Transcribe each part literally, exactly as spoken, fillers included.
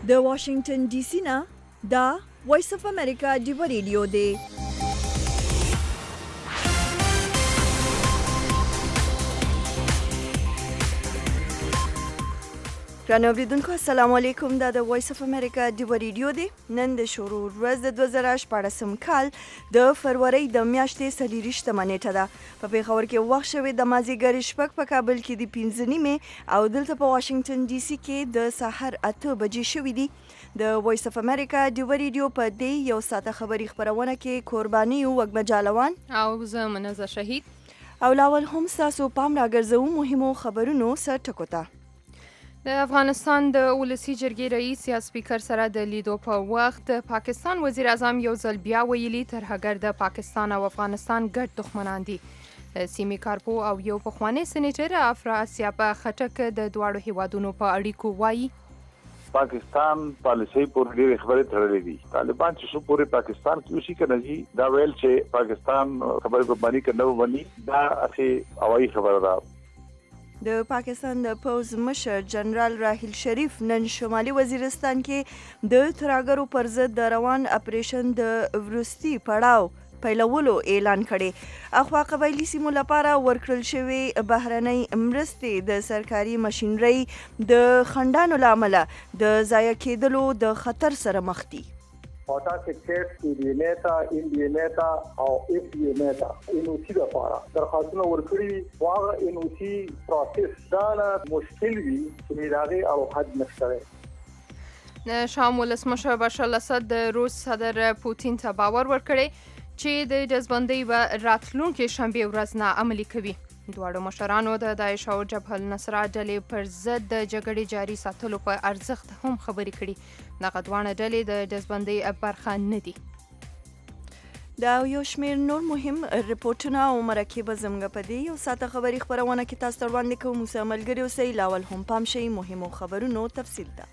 د واشنگټن ډي سي نه دا وایس اف امریکا ډیو ریډیو دی. ګرانو اوریدونکو السلام علیکم. دا د وایس اف امریکا ډیو ریډیو دی. نن د شروع ورځ د دوه زره شپاړسم کال د فروری د میاشتې څلېرویشتمه نیټه ده. په پېښور کې وخت شوی د مازدیګر شپږ، په کابل کې د پنځه نیمې او دلته په واشنگټن ډي سي کې د سحر اته بجې شوي دي. د وایس اف امریکا ډیو ریډیو په دې یو ساعته خبري خپرونه کې قرباني او وګمه جالوان او زه منزه شهید او لاول هم تاسو پام راګرځو مهمو خبرونو سره ټکو ته. د افغانستان د ولسی جرګې رئیس یا سپیکر سره د لیدو په وخت پاکستان وزیر اعظم یو ځل بیا ویلي ترهګر د پاکستان او افغانستان ګډ دښمنان دي. د سیمې کارپو او یو پخوانی سېنیټر افراسیاب خټک د دواړو هیوادونو په اړیکو وایي پاکستان پالیسي پورې ډېرې خبرې تړلې دي. طالبان چې شو پورې پاکستان کې اوسې کنه جی دا ویل چې پاکستان خبرې په باندې کنه ونی دا اخی هوایي خبره ده. د پاکستان د پوز مشر جنرال راحیل شریف نن شمالي وزیرستان کې د ترهګرو پر ضد د روان اپریشن د وروستي پړاو پیلولو اعلان کړي. اخوا قبایلي سیمو لپاره ورکړل شوی بهرنۍ مرستې د سرکاري ماشینرۍ د خنډانو له امله د ضایع کېدلو د خطر سره مخ دي. پاتا سیکټ ایډینیتا انډینیتا او اف ډی نیتا انوسی د لپاره درخواستونه ورکړي واغه انوسی پروسس دا مشکل وي چې داغه او حد نشته. شام ولسمشر بشار الاسد د روس صدر پوتین ته باور ورکړي چې د جذبندۍ به راتلونکي شنبه ورځ نه عملي کوي. دواړو مشرانو د داعش او جبهه النصره ډلې پر ضد د جګړې جاري ساتلو په ارزښت هم خبرې کړي. دغه دواړه ډلې د جذبندۍ برخه نه دي. دا یو شمېر نور مهم رپورټونه او مرکې به زموږ په دې یو ساعته خبري خپرونه کې تاسو ته وړاندې کوو. موسی ملګري اوسئ. لاول هم پام شئ مهمو خبرونو تفصیل ته.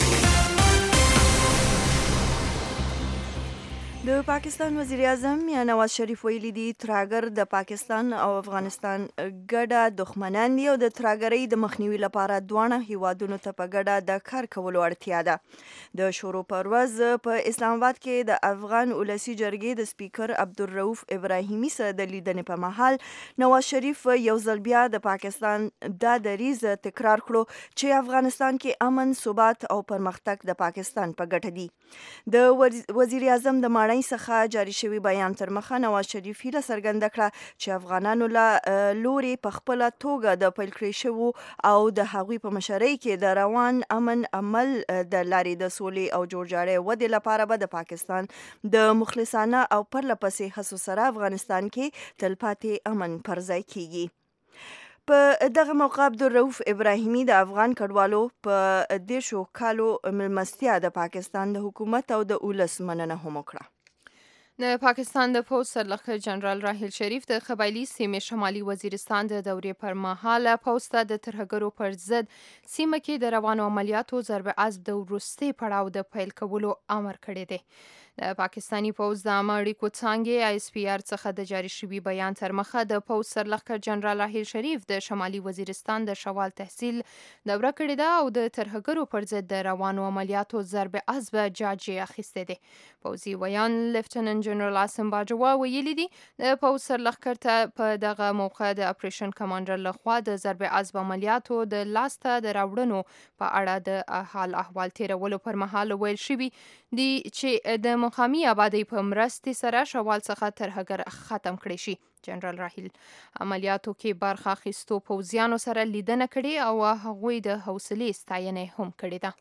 د پاکستان وزیر اعظم یا نواز شریف ویلي دي ترهګر د پاکستان او افغانستان ګډه دښمنان دي او د ترهګرۍ د مخنیوي لپاره دواړه هیوادونو ته په ګډه د کار کولو اړتیا ده. د شروع پر ورځ په اسلام آباد کې د افغان ولسی جرګې د سپیکر عبدالرؤف ابراهیمي سره د لیدنې په مهال نواز شریف یو ځل بیا د پاکستان دا دریځ تکرار کړو چې افغانستان کې امن، ثبات او پرمختګ د پاکستان په ګټه دي. د وزیر اعظم د ماړی څخه جاری شوی بیان تر مخه نواز شریف هیله څرګنده کړه چې افغانانو له لوري په خپله توګه د پیل کړی شوو او د هغوی په مشرۍ کې د روان امن عمل د لارې د سولې او جوړجاړي ودې لپاره به د پاکستان د مخلصانه او پرله پسې هڅو سره افغانستان کې تلپاتې امن پر ځای کیږي. په دغه موقع عبدالرؤف ابراهیمي د افغان کډوالو په دیرشو کالو مېلمستیا د پاکستان د حکومت او د ولس مننه هم وکړه. د پاکستان د پوځ سرلښکر جنرال راحیل شریف د قبایلي سیمې شمالي وزیرستان د دورې پر مهال پوځ ته د ترهګرو پر ضد سیمه کې د روانو عملیاتو ضرب عضب د وروستي پړاو د پیل کولو امر کړی دی. د پاکستانی پوځ د عامه اړیکو څانګې آی اس پی آر څخه د جاري شوي بیان تر مخه د پوځ سرلښکر جنرال راحیل شریف د شمالي وزیرستان د شوال تحصیل دوره کړې ده او د ترهګرو پر ضد د روانو عملیاتو ضرب عضب جاجې اخیستی دی. پوځي ویان لیفټننټ جنرال عاصم باجوا ویلي دي د پوځ سرلښکر ته په دغه موقع د اپریشن کمانډر لخوا د ضرب عضب عملیاتو د لاسته د راوړنو په اړه د حال احوال تیرولو پر مهال ویل شوي دي چې د مقامي آبادی په مرستې سره شوال څخه ترهګر ختم کړی شي. جنرال راحیل عملیاتو کې برخه اخیستو پوځیانو سره لیدنه کړې او هغوی د حوصلې ستاینه هم کړې ده.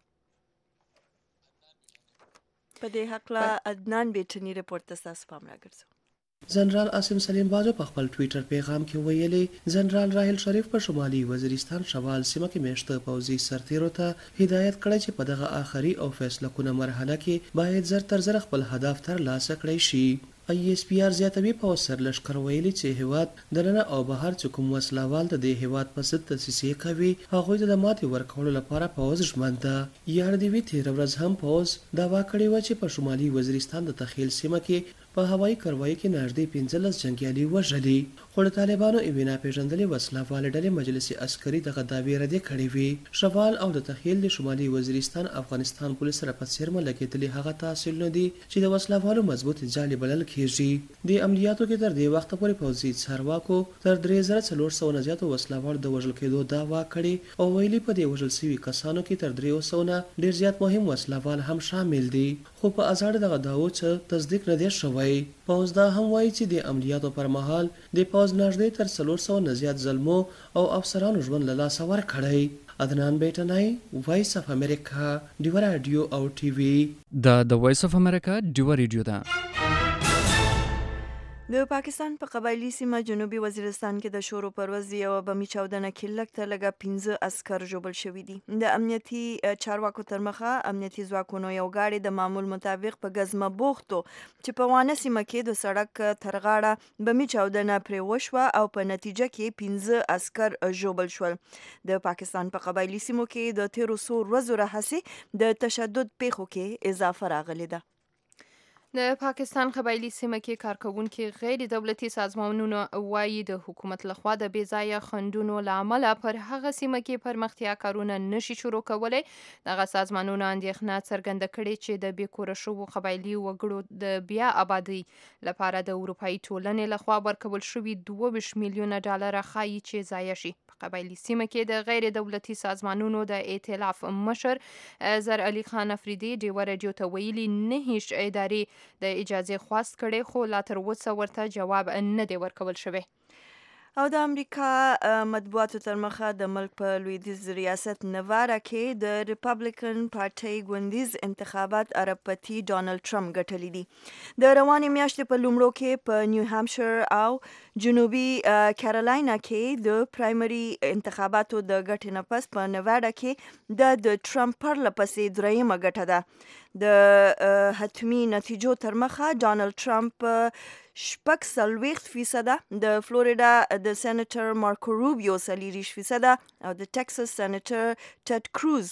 په دې هکله عدنان بیټنی رپورټ ته تاسو پام راګرځو. جنرال عاصم سلیم باجو په خپل ټویټر پیغام کې ویلي جنرال راحیل شریف په شمالي وزیرستان شمال سیمه کې میشته پوځي سرتیرو ته هدایت کړی چې په دغه آخري او فیصله کونه مرحله کې باید زر تر زر خپل هدف ترلاسه کړی شي. آی اس پی آر زیاتوي پوځ سرلښکر ویلي چې هیواد دننه او بهر چې کوم وسلوال د دې هیواد په ضد دسیسې کوي هغوی ته د ماتې ورکولو لپاره پوځ ژمن ده. یاد دې وي تېره ورځ هم پوځ دعوا کړې وه چې په شمالي وزیرستان د تخیل سیمه کې په هوایي کاروایي کې نږدې پنځلس جنګیالي وژلي، خو د طالبانو وینا پیژندلې وسله والې ډلې مجلس عسکري دغه دعوې ردې کړې وې. شوال او د تخیل د شمالي وزیرستان افغانستان پولیس سره په څیرمه لګېدلي هغه تحصیلونه دي چې د وسله والو مضبوط جالي بلل کېږي. د عملیاتو کې تر دې وخته پورې پوځي چارواکو تر درې زره څلور سوه نه زیاتو وسله والو د وژل کېدو دعوا کړې او ویلي په دې وژل شوي کسانو کې تر درېو سوو نه ډېر زیات مهم وسله وال هم شامل دي، خو په ازاړه دغه دعوو څه تصدیق نه دی شوی. پوځ دا هم وایي چې د عملیاتو پر مهال د پوځ نږدې تر څلور سوه نه زیات زلمو او افسرانو ژوند له لاسه ورکړی. عدنان بیٹنای، وایس اف امریکا، ډیوه راډیو او ټي وي. دا د وایس اف امریکا ډیوه ریډیو ده. د پاکستان په قبایلی سیمه جنوبي وزیرستان کې د شورو پرواز یو بمي چاودنه کې لږ تر لږه پنځه عسکر ژوبل شوي دي. د امنیتي چارواکو تر مخه امنیتي ځواکونو یو ګاډی د معمول مطابق په ګزمه بوختو چې په وانه سیمه کې د سړک تر غاړه بمي چاودنه پرې وشوه او په نتیجه کې پنځه عسکر ژوبل شول. د پاکستان په قبایلی سیمو کې د تیرو څو ورځو راهیسې د تشدد پیښو کې اضافه راغلې ده. د پاکستان قبایلی سیمه کې کارکوونکي غیر دولتي سازمانونو وایي د حکومت لخوا د بې ځایه خنډونو له امله پر هغه سیمه کې پرمختیا کارونه نشي شروع کولی. دغه سازمانونو اندېښنه څرګنده کړې چې د بې کوره شوو قبایلي وګړو د بیا آبادۍ لپاره د اروپایي ټولنې لخوا ورکول شوي دوه ویشت میلیونه ډالره ښایي چې ضایع شي. په قبایلي سیمه کې د غیر دولتي سازمانونو د ائتلاف مشر زر علي خان افریدي ډیوه راډیو ته ویلي نه هیڅ ادارې د اجازه خواست کړي خو لا تر اوسه ورته جواب نه دی ورکول شوی. او د امریکا مطبوعاتو تر مخه د ملک په لویدیځ ریاست نوارا کې د ریپابلیکن پارټۍ ګوندیز انتخابات اربپتی ډانلډ ټرمپ ګټلي دي. د روانې میاشتې په لومړو کې په نیو هامشیر او جنوبي کیرالاینا کې د پرایمري انتخاباتو د ګټې نه پس په نوارا کې د د ټرمپ پرله پسې دریمه ګټه ده. د حتمي نتیجو تر مخه ډانلډ ټرمپ شپږ څلوېښت فیصده، د فلوریدا د سېنیټر مارکو روبیو څلېرویشت فیصده او د ټکساس سېنیټر ټېډ کروز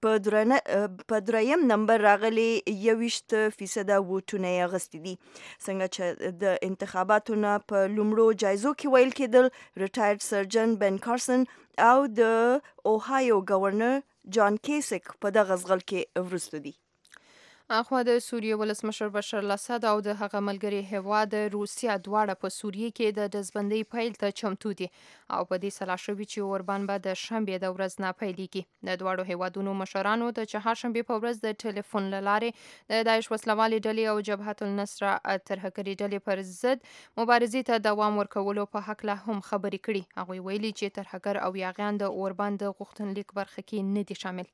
په دریم نمبر راغلي یوویشت فیصده ووټونه یې اخیستي دي. څنګه چې د انتخاباتو نه په لومړو جایزو کې ویل کېدل ریټایرډ سرجن بن کارسن او د اوهایو گورنر جان کیسک په دغه ځغل کې وروسته دي. اخوا د سوریې ولسمشر بشار الاسد او د هغه ملګري هیواد روسیا دواړه په سوریې کې د ډزبندۍ پیل ته چمتو دي او په دې سلا شوي چې اوربان به د شنبې د ورځ نه پیلېږي. د دواړو هیوادونو مشرانو د چهارشنبې په ورځ د ټلیفون له لارې د داعش وسلوالې ډلې او جبهة النصره ترهګرې ډلې پر ضد مبارزې ته دوام ورکولو په هکله هم خبرې کړي. هغوی ویلي چې ترهګر او یاغیان د اوربان د غوښتنلیک برخه کې نه دي شامل.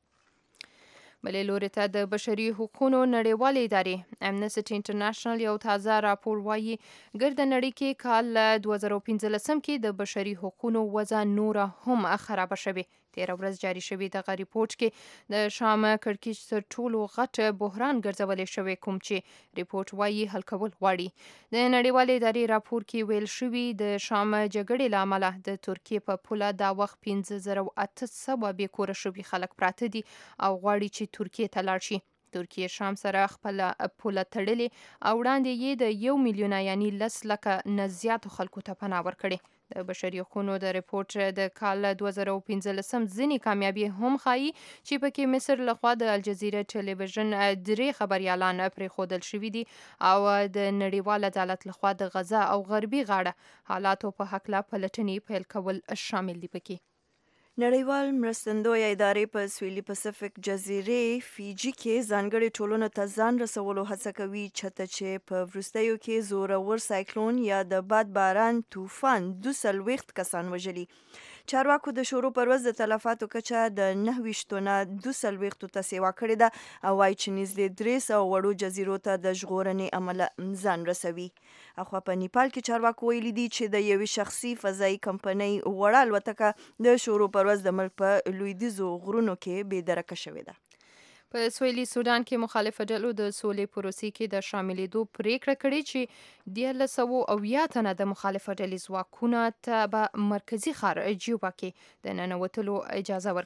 بلې لوري ته د بشري حقوقو نړیوالې ادارې امنیسټي انټرنیشنل یو تازه راپور وایي ګرد نړۍ کې کال دوه زره پنځلسم کې د بشري حقوقو وضع نوره هم خرابه شوې. تیره ورځ جاری شوی دغه ریپورت کې د شام کړکېچ تر ټولو غټ بحران ګرځولی شوی کوم چې ریپورت وایي حل کول غواړي. د نړیوالې ادارې راپور کې ویل شوي د شام جګړې له امله د ترکیې په پوله دا وخت پنځه زره اته سوه بې کوره شوي خلک پراته دي او غواړي چې ترکیې ته لاړ شي. ترکیې شام سره خپل پوله تړلې او وړاندې یې د یو میلیونه یعنی لس لکه نه زیاتو خلکو ته پناه ورکړې. د بشري حقوقو د ریپورت د کال دوه زره پنځلسم ځینې کامیابي هم ښایي چې پکې مصر لخوا د الجزیره ټلویزیون درې خبریالان پرېښودل شوي دي او د نړیوال عدالت لخوا د غزه او غربي غاړه حالاتو په هکله پلټنې پیل کول شامل دي. پکې نړیوال مرستندویه ادارې په سویلي پسفیک جزیرې فیجي کې ځانګړې ټولنو ته ځان رسولو هڅه کوي چېرته چې په وروستیو کې زورور سایکلون یا د باد باران طوفان دوه څلوېښت کسان وژلي. چارواکو د شروع پر ورځ د تلفاتو کچه د نهه ویشتو نه دوه څلوېښتو ته سیوا کړې ده او وایي چې نږدې درې سوه وړو جزیرو ته د ژغورنې عمله ځان رسوي. اخوا په نیپال کې چارواکو ویلي دي چې د یوې شخصي فضایي کمپنۍ وړه الوتکه د شروع پر ورځ د ملک په لویدیځو غرونو کې بې درکه شوې ده. په سویلي سودان کې مخالفه ډلو د سولې پروسې کې د شاملېدو پریکړه کړې چې دیارلس سوه اویا تنه د مخالفه ډلې ځواکونه ته به مرکزي ښار جوبا کې د ننوتلو اجازه ورکوي.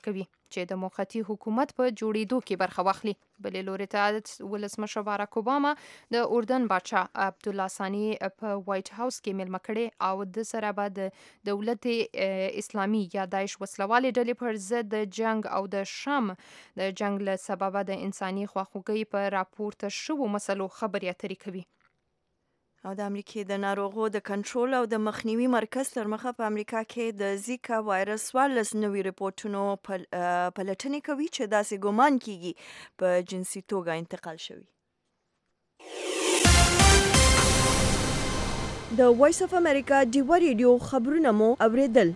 چې د موقتي حکومت په جوړېدو کې برخه واخلي. بلې لوري ته ولسمشر باراک اوباما د اردن بادشاه عبدالله ثاني په وایټ هاوس کې میلمه کړي او د سره به د دولت اسلامي یا داعش وسلوالې ډلې پر ضد د جنگ او د شام د جنگ له سببه د انساني خواخوږۍ په راپورته شوو مسلو خبرې اترې کوي. او د امریکې د ناروغو د کنټرول او د مخنیوي مرکز تر مخه په امریکا کې د زیکا وایرس څوارلس نوي رپورټونو پلټنې کوي چې داسې ګمان کیږي په جنسي توګه انتقال شوي. د وایس اف امریکا ډیوا ریډیو خبرونه مو اوریدل.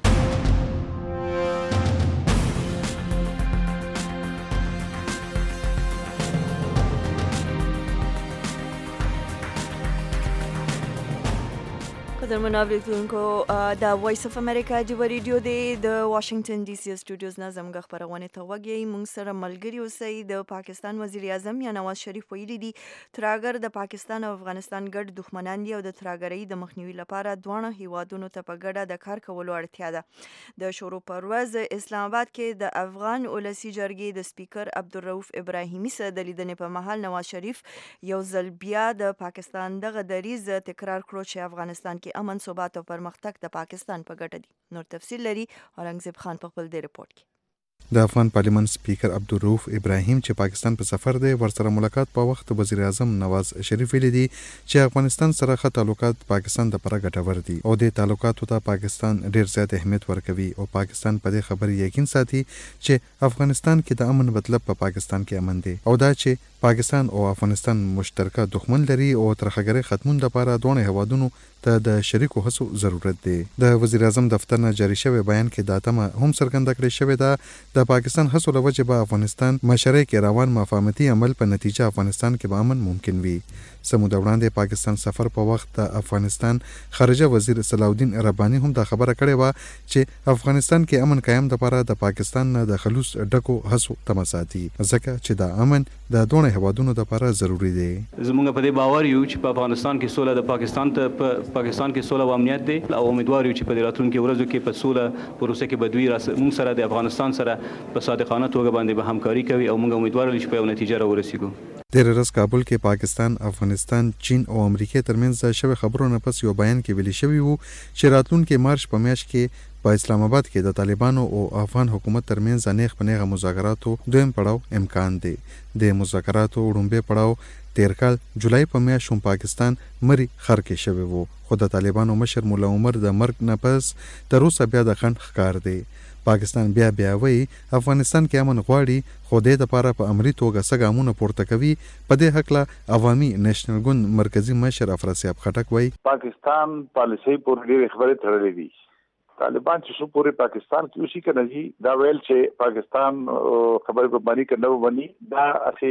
قدرمن اوریدونکو د وایس اف امریکا ډیوا ریډیو د واشنگټن ډي سي سټوډیوز نه زموږ خبرونه ته وګورئ. موږ سره ملګری اوسئ. د پاکستان وزیر اعظم یا نواز شریف ویلي دي ترهګر د پاکستان او افغانستان ګډ دښمنان دي او د ترهګرۍ د مخنیوي لپاره دواړه هیوادونو ته په ګډه د کار کولو اړتیا ده. د شروع پر ورځ اسلام آباد کې د افغان ولسی جرګې د سپیکر عبدالرؤف ابراهیمي سره د لیدنې په مهال نواز شریف یو ځل بیا د پاکستان دغه دریځ تکرار کړو چې افغانستان کې امن ثبات او پرمختګ د پاکستان په ګټه دي. نور تفصیل لري اورنګزیب خان په خپل دې رپورت کې. د افغان پارلیمنت سپیکر عبدالرؤف ابراهیم چې پاکستان په سفر دی ورسره ملاقات په وخت وزیر اعظم نواز شریف ویلي دي چې افغانستان سره ښه تعلقات پاکستان لپاره ګټور دي او د تعلقاتو ته پاکستان ډیر زیات اهمیت ورکوي او پاکستان په دې خبرې یقین ساتي چې افغانستان کې د امن مطلب په پاکستان کې امن دی او دا چې پاکستان او افغانستان مشترکه دښمن لري او ترهګرۍ ختمون لپاره دوه هیوادونو ته د شریکو هڅو ضرورت دی. د وزیر اعظم دفتر نه جاری شوی بیان کې دا تمه هم څرګنده کړې شوې ده د پاکستان هڅو له وجې به افغانستان مشرۍ کې روان مفاهمتي عمل په نتیجه افغانستان کې به امن ممکن وي. سموده وړاندې پاکستان سفر په وخت د افغانستان خارجه وزیر صلاح الدین رباني هم دا خبره کړې وه چې افغانستان کې امن قایم لپاره د پاکستان نه د خلوص ډکو هڅو تمه ساتي ځکه چې دا امن د دوه هیوادونو لپاره ضروری دی. زموږ په دې باور یو چې په افغانستان کې سوله د پاکستان ته په پاکستان کې سوله او امنیت دی او امیدوار یو چې په راتلونکو ورځو کې په سوله پروسه کې بدوی موږ سره د افغانستان سره په صادقانه توګه باندې به همکاري کوي او موږ امیدوار یو چې په یو نتیجه راورسیږو. تیر ورځ کابل کې پاکستان، افغانستان، چین او امریکا ترمنځ شوی خبرونه پس یو بیان کې ویلي شوی وو چې راتلونکي مارچ په میاشت کې په اسلام آباد کې د طالبانو او افغان حکومت ترمنځ نیغ په نیغه مذاکراتو دویم پړاو امکان دی. د مذاکراتو وړاندې پړاو تیر کال جولای په میاشت هم پاکستان مری خر کې شوی وو خو د طالبانو مشر مولا عمر د مرګ نه پس تر اوسه بیا د خند ښکار دی. پاکستان بیا بیا وایي افغانستان کې امن غواړي خو د لپاره په امري توګه څه ګامونه پورته کوي. په دې هکله عوامي نېشنل ګوند مرکزی مشر افراسیاب خټک وایي پاکستان پالیسي پورې ډېرې خبرې تړلې دي. طالبان چې شو پورې پاکستان کې اوسې کنه جی دا ویل چې پاکستان خبرې په باندې کنه ونی دا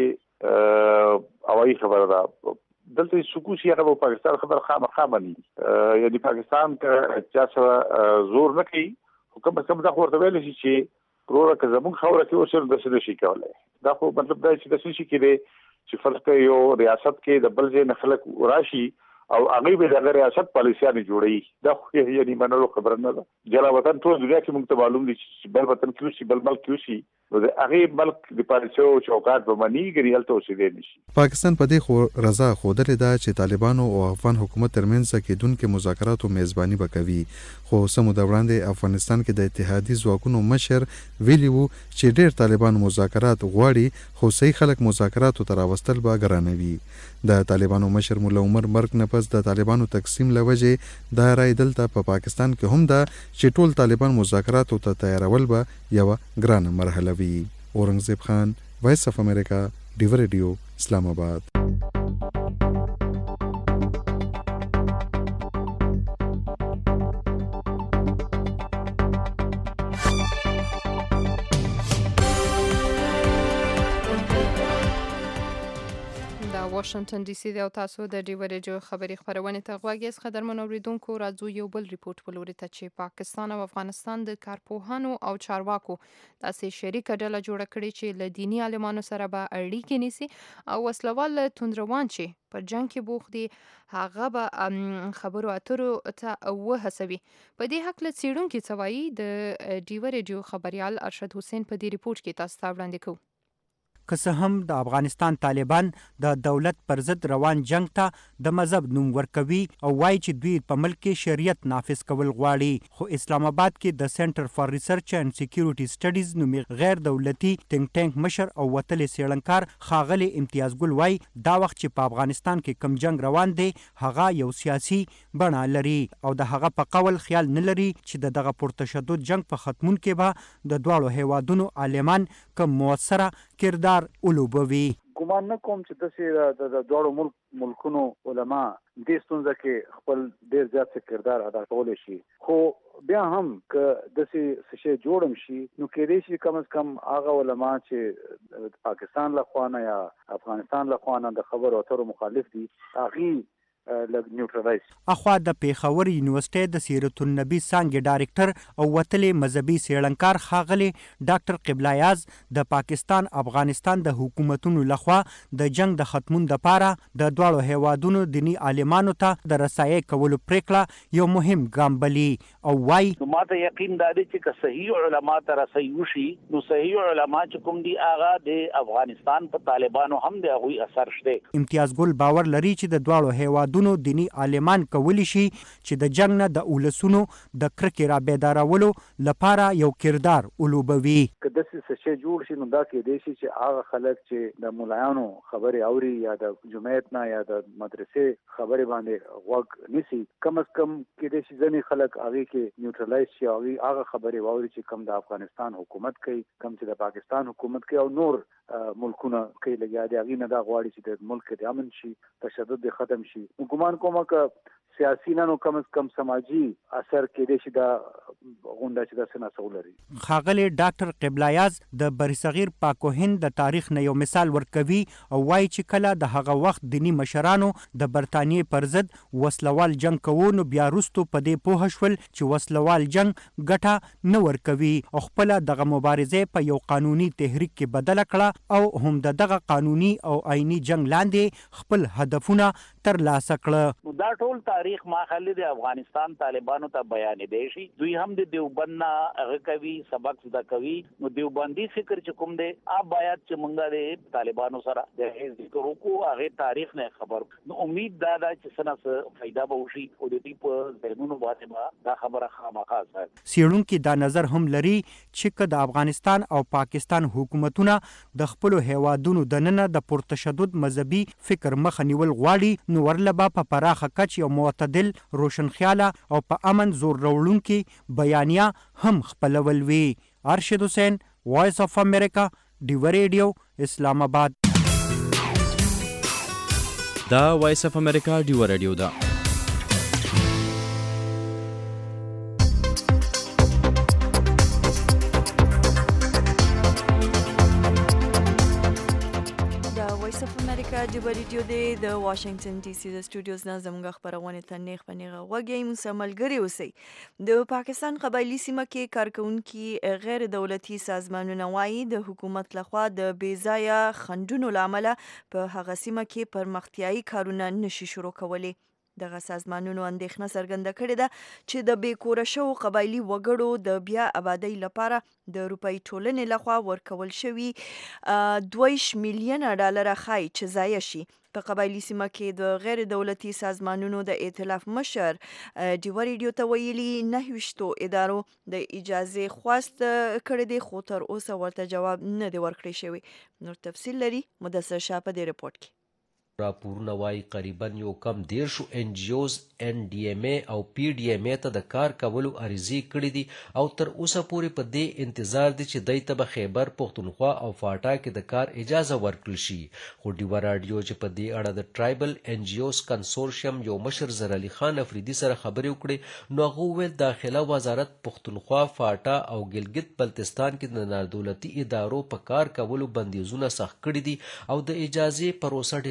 اخی اوایي خبره ده دلته سکوسی هغه پاکستان خبر خامخا مني یعنی پاکستان که چا سره زور نه کوي حکم کم دا ورته ویل شي چې پروره که زموږ خوره کې اوسر د څه شي کولای. دا خو مطلب دا چې د څه شي کې چې فرض کړئ یو ریاست کې د بل ځای نه خلک راشي او هغه به د ریاست پالیسیانه جوړي. دا خو یعنی منلو خبره نه ده. جلا وطن ټول دنیا کې موږ ته معلوم دي چې بل وطن کې شي بل ملک کې شي نو د هغه ملک د پالیسیو چوکاټ به منی ګریال ته اوسېدل نشي. پاکستان په دې خو رضا خوده ده چې طالبانو او افغان حکومت ترمنځ کېدونکو مذاکراتو میزباني وکوي خو سمو د وړاندې افغانستان کې د اتحادیې ځواکونو مشر ویلی وو چې ډېر طالبان مذاکرات غواړي خو صحیح خلک مذاکراتو ته راوستل به ګرانوي. د طالبانو مشر مولا عمر مرګ نه پس د طالبانو تقسیم لوجې دا رای دلته په پاکستان کې هم ده چې ټول طالبان مذاکراتو ته تیارول به یو ګرانه مرحله وي. اورنګزیب خان، وایس اف امریکا، ډیوا ریډیو، اسلام آباد. واشنگټن ډي سي دی او تاسو د ډیو ریډیو خبري خبرونه ته غوږی اس قدرمن اوریدونکو راځو یو بل ریپورت ولوري ته چې پاکستان او افغانستان د کارپوهانو او چارواکو داسې شریکه ډله جوړه کړې چې له دینی عالمانو سره به اړیکې نیسي او وسلوال توندروان چې پر جنگ کې بوخ دي هغه به خبرو اترو ته وهڅوي. په دې حق له څېړونکي څه وایي د ډیو ریډیو خبريال ارشد حسین په دې ریپورت کې تاسو ته وړاندې کوو. که څه هم د افغانستان طالبان د دولت پر ضد روان جنگ ته د مذهب نوم ورکوي او وایي چې دوی په ملک کې شریعت نافذ کول غواړي، خو اسلام آباد کې د سنټر فار ریسرچ اینڈ سکیورټي سټډیز نومي غیر دولتي ټینک ټانک مشر او وتلې څېړنکار ښاغلي امتیاز ګل وایي دا وخت چې په افغانستان کې کم جنگ روان دی هغه یو سیاسي بڼه لري او د هغه په قول خیال نه لري چې د دغه پرتشدد جنگ په ختمون کې به د دواړو هیوادونو عالمان کم موثره کردار ولوبوي. ګمان نه کوم چې داسې د دواړو ملک ملکونو علما دې ستونزه کې خپل ډېر زیات کردار ادا کولی شي، خو بیا هم که داسې شی جوړم شي نو کېدای شي کم از کم هغه علما چې پاکستان له خوا نه یا افغانستان له خوا نه د خبرو اترو مخالف دي هغوی اخوا د پیښور یونیورسيټي د سیرت النبی څانګې ډایرکټر او وتلې مذهبي څېړنکار ښاغلي ډاکټر قبلایاز د پاکستان افغانستان د حکومتونو لخوا د جنگ د ختمون لپاره د دواړو هیوادونو دینی عالمانو ته د رسایي کولو پریکړه یو مهم ګام بلي او وایي ما ته یقین دی چې که صحیح علما ته رسایي وشي نو صحیح علما چې کوم دي هغه د افغانستان په طالبانو هم د هغوی اثر شته. امتیاز ګل باور لري چې د دواړو هیوادونو دونو دینی عالمان کولی شي چې د جنگ نه د اولسونو د کرکې را بیدارولو لپاره یو کردار ولوبوي. که داسې څه شی جوړ شي نو دا کېدای شي چې هغه خلک چې د مولایانو خبرې اوري یا د جمعیت نه یا د مدرسې خبرې باندې غوږ نیسي، کم از کم کېدای شي ځینې خلک هغې کې نیوټرلایز شي، هغوی هغه خبرې واوري چې کم د افغانستان حکومت کوي، کم چې د پاکستان حکومت کوي او نور ملکونه کوي لګیا دي، هغوی نه دا غواړي چې د ملک د امن شي، تشدد د ختم شي. ګمان کوم که سیاسي نه نو کم از کم سماجی اثر کېدای شي دا غونډه چې داسې ناسو لري. ښاغلي ډاکټر قبلایاز د برصغیر پاک و هند د تاریخ نه یو مثال ورکوي او وایي چې کله د هغه وخت دینی مشرانو د برتانیې پر ضد وسلوال جنگ کوو نو بیا وروستو په دې پوه شول چې وسلوال جنگ ګټه نه ورکوي او خپله دغه مبارزه په یو قانوني تحریک کې بدله کړه او هم د دغه قانوني او آئینی جنگ لاندې خپل هدفونه ترلاسه کړه. نو دا ټول تاریخ ما خلې د افغانستان طالبانو ته بیان دی شي، دوی هم د دیوبند نه هغه کوي سبق زده کوي، نو دیوبندي فکر چې کوم دی اب باید چې مونږه د طالبانو سره د ذکر وکړو، هغه تاریخ نه خبر، نو امید دا ده چې څه نه فائدہ به وشي او د دې په ذهنونو باندې دا خبره خامخا ده. څېړونکي دا نظر هم لري چې که د افغانستان او پاکستان حکومتونه د خپلو هیوادونو دننه د پرتشدد مذهبي فکر مخه نیول غواړي نو ورلبه په پراخه کچ یو معتدل، روشنخیاله او په امن زور راوړونکي بیانیه هم خپلول وي. ارشد حسین، وایس اف امریکا، ډیو ریډیو، اسلام آباد. دا وایس اف امریکا ډیو ریډیو ده. ډیو ریډیو دی د واشنگټن ډي سي د سټوډیوز نه زموږ خبرونه ته نیغ په نیغه غوږی موږ ملګری اوسئ. د پاکستان قبایلی سیمه کې کارکونکي غیر دولتي سازمانونه وایي د حکومت لخوا د بې ځایه خنډونو له امله په هغه سیمه کې پرمختیایي کارونه نشي شروع کولی. دغه سازمانونو اندېښنه څرګنده کړې ده چې د بې کوره شوو قبایلي وګړو د بیا آبادۍ لپاره د اروپایي ټولنې لخوا ورکول شوي دویش میلیونه ډالره ښایي چې ضایع شي. په قبایلی سیمه کې د غیر دولتي سازمانونو د ائتلاف مشر ډیو ریډیو ته ویلي نهه ویشتو ادارو د اجازې خواست کړی دی خو تر اوسه ورته جواب نه دی ورکړی شوی. نور تفصیل لري مدثر شاه په دې رپورټ کې. راپورونه وایي قریبا یو کم دیرشو ان جی اوز ان ډي ام ای او پی ډي ام ای ته د کار کولو عریضې کړي دي او تر اوسه پورې په دې انتظار دي چې دوی ته به خیبر پښتونخوا او فاټا کې د کار اجازه ورکړل شي. خو ډیوه راډیو چې په دې اړه د ټرایبل ان جی اوز کنسورشیم یو مشر زر علي خان افریدي سره خبرې وکړې نو هغه وویل داخله وزارت پښتونخوا، فاټا او ګلګت بلتستان کې د نادولتي ادارو په کار کولو بندیزونه سخت کړي دي او د اجازې پروسه ډېره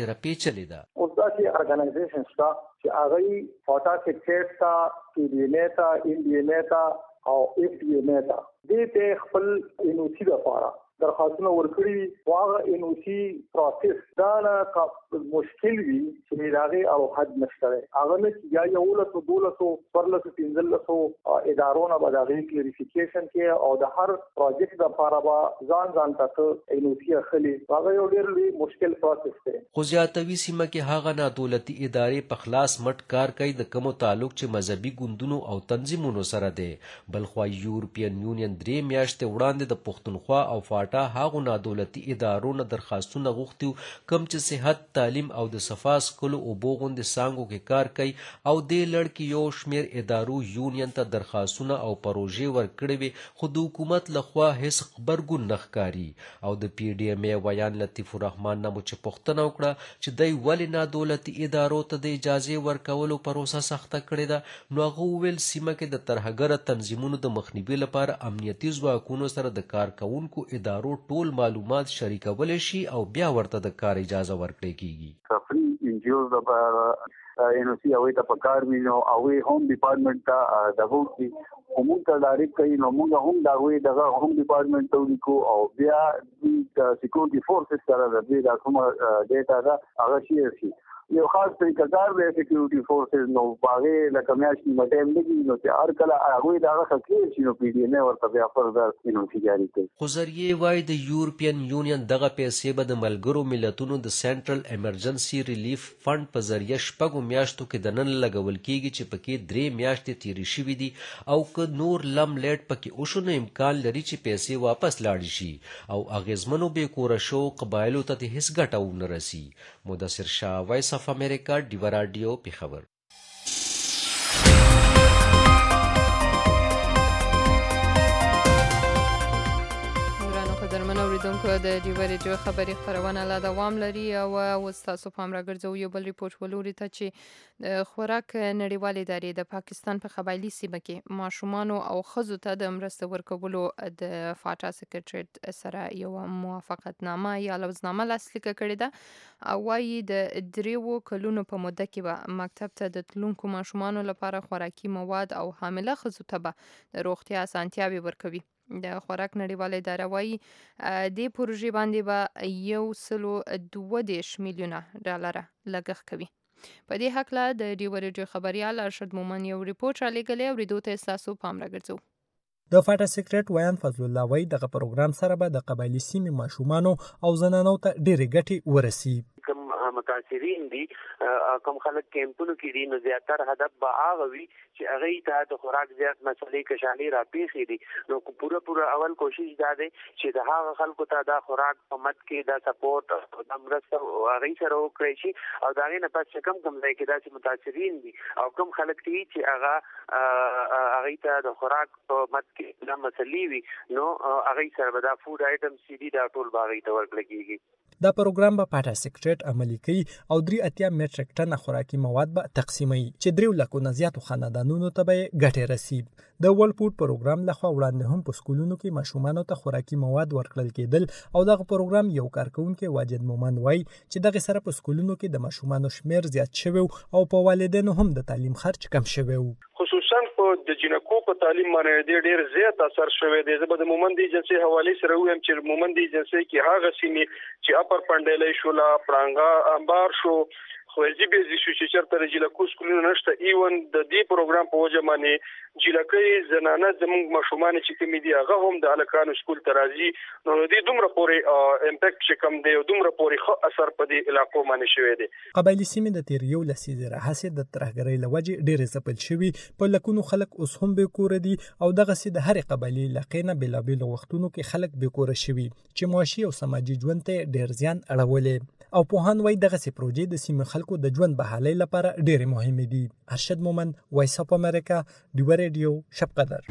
پیچلې ده. اوس داسې ارګنایزیشن شته چې هغه فاټا سیکټ تا پی ډی ایم ای تا ان ډی ایم ای تا او اف ډی ایم ای تا دې ته خپل انوسی لپاره درخواستونه ورکړي واغه انوسی پروسس دا نه مشکل وي چې راغي او حد نشته هغه نه یا یو له څو دولسو پرلسو پنځلسو ادارونو باندې کلیریفیکیشن کې او د هر پروجیکټ لپاره به ځان ځان تاسو انوسی اخلي هغه یو ډېر لوی مشکل پروسس دی. خو زیاتوي سیمه کې هغه نادولتي ادارې په خلاص مټ کار کوي د کومو تعلق چې مذهبي ګوندونو او تنظیمونو سره دی. بلخوا یورپین یونین درې میاشتې وړاندې د پښتونخوا او فاټا هغو نادولتي ادارو نه درخواستونه غوښتي کوم چې صحت تعلیم او د صفا سکلو اوبو غوندې څانګو کې کار کوي او دې لړ کې یو شمېر ادارو یونین ته درخواستونه او پروژې ورکړې وي خو د حکومت لخوا هیڅ غبرګون نه ښکاري. او د پی ډي ایم ای ویان لطیف الرحمن نه مو چې پوښتنه وکړه چې دی ولې نادولتي ادارو ته د اجازې ورکولو پروسه سخته کړې ده نو هغه وویل سیمه کې د ترهګره تنظیمونو د مخنیوي لپاره امنیتي ځواکونو سره د کار کوونکو ادارو ټول معلومات شریکولی شي او بیا ورته د کار اجازه ورکړی کیږي. فري انجیوز لپاره انوسی هغوی ته پکار وي نو هغوی هم ډپارټمنټ ته دغه وکړي خو موږ ته ډایرکټ کوي نو موږ هم د هغوی دغه هم ډپارټمنټ ته ولیکو او بیا د سیکورټي فورسز سره د دوی دا کومه ډیټا ده هغه شیر شي. یو خاص طریقه کار دی سیکورټي فورسز نو هغې لکه میاشتې مټایم لګي نو چې هر کله هغوی د هغه څه کلیر شي نو پی ډي ایم ای ورته بیا فردر انوسی جاري کوي. خو ذریعې وایي د یورپین یونین دغه پیسې به د ملګرو ملتونو د سینټرل ایمرجنسي ریلیف فنډ په ذریعه شپږو میاشتو کې دننه لګول کیږي چې پکې درې میاشتې تیرې شوي دي او که نور لم لیټ پکې وشو نو امکان لري چې پیسې واپس لاړې شي او اغیزمنو بې کوره شوو قبایلو ته د هیڅ ګټه ونه رسي. مدثر شاه، وایس اف امریکا، ډیوه راډیو، پېښور. قدرمن اوریدونکو د ډیوه راډیو خبري خپرونه لا دوام لري او اوس تاسو پام راګرځو یو بل ریپورت ولوري ته چې خوراک نړیوال ادارې د پاکستان په قبایلي سیمه کې ماشومان او ښځو ته د مرسته ورکولو د فاټا سیکریټریټ سره یو موافقتنامه یا لوزنامه لاسلیک کړې ده او وايي د دریو کلونو په موده کې به مکتب ته د تلونکو ماشومان لپاره خوراکي مواد او حامله ښځو ته به د روغتیا اسانتیاوي ورکوي. د خوراک نړیواله اداره وايي دې پروژې باندې به یو سلو دوه دېرش میلیونه ډالره لګښت کوي. په دې هکله د ډیوه راډیو خبریال ارشد مومن یو ریپورټ رالیږلی اورېدو ته ستاسو پام راګرځو. د فاټا سیکریټ ویان فضل الله وایي دغه پروګرام سره به د قبایلي سیمې ماشومانو او زنانو ته ډېرې ګټې ورسي. کم متاثرین دي کم خلک کیمپونو کې دي نو زیاتره هدف به هغه وي چې هغې ته د خوراک زیات مسلې کشالې راپېښې دي نو پوره پوره اول کوشش دا دی چې د هغه خلکو ته دا خوراک په مد کې دا سپورټ او دا مرسته هغې سره وکړی شي او د هغې نه پس چې کم کم ځای کې داسې متاثرین دي او کم خلک دي چې هغه هغې ته د خوراک په مد کې دا مسلې وي نو هغې سره به دا فوډ آیټمز چې دي دا ټول به هغې ته ورکړل کېږي. دا پروګرام به فاټا سیکریټ عملي کوي او درې اتیا میټریک ټنه خوراکي مواد به تقسیموي چې دریو لکو نه زیاتو خاندانونو ته به ګټې رسي. د ورلد فوډ پروګرام لخوا وړاندې هم په سکولونو کې ماشومانو ته خوراکي مواد ورکړل کېدل او دغه پروګرام یو کارکونکي واجد مومن وایي چې دغه سره په سکولونو کې د ماشومانو شمیر زیات شوی او په والدینو هم د تعلیم خرچ کم شوی و. خصوصا په د جنکو په تعلیم باندې ډېر ډېر زیات اثر شوی دی. زه به د مومند ایجنسۍ حوالې سره ووایم چې مومند ایجنسۍ کې هغه سیمې چې اپر پنډیلی شو لا پړانګه انبار شو خوځي به شو چې چرته د جلکو سکولونه نشته ایون د دې پروګرام په وجه باندې جلکې زنانه زموږ ماشومان چې کوم دي هغه هم د هلکانو سکول ته راځي نو دې دومره پورې امپیکټ چې کم دی او دومره پورې ښه اثر په دې علاقو باندې شوی دی. قبایلي سیمې د تیر یو لسیزې راهیسې د ترهګرۍ له وجې ډېرې ځپل شوي په لکونو خلک اوس هم بې کوره دي او دغسې د هرې قبایلي علاقې نه بېلابېلو وختونو کې خلک بې کوره شوي چې معاشي او سماجي ژوند ته ډېر زیان اړولی او پوهان وایي دغسې پروژې د سیمې خلکو د ژوند بحالۍ لپاره ډېرې مهمې دي. ارشد مومن، وایس اف امریکا، ډیوه راډیو، شب قدر.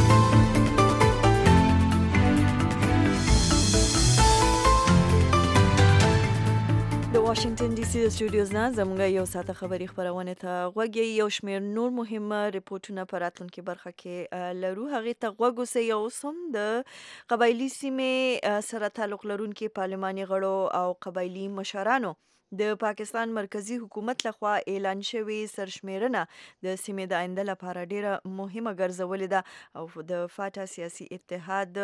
د واشنگټن ډي سي د سټوډیوز نه زموږ یو ساعته خبري خبرونه ته غوږی یو شمیر نور مهمه ریپورتونه په راتلونکي برخه کې لرو. هغه ته غوږ اوسئ. یو سم د قبایلي سیمې سره تعلق لرونکي پارلماني غړو او قبایلي مشرانو د پاکستان مرکزی حکومت لخوا اعلان شوی سرشمیرنه د سیمې د آینده لپاره ډیره مهمه ګرځولې ده او د فاټا سیاسي اتحاد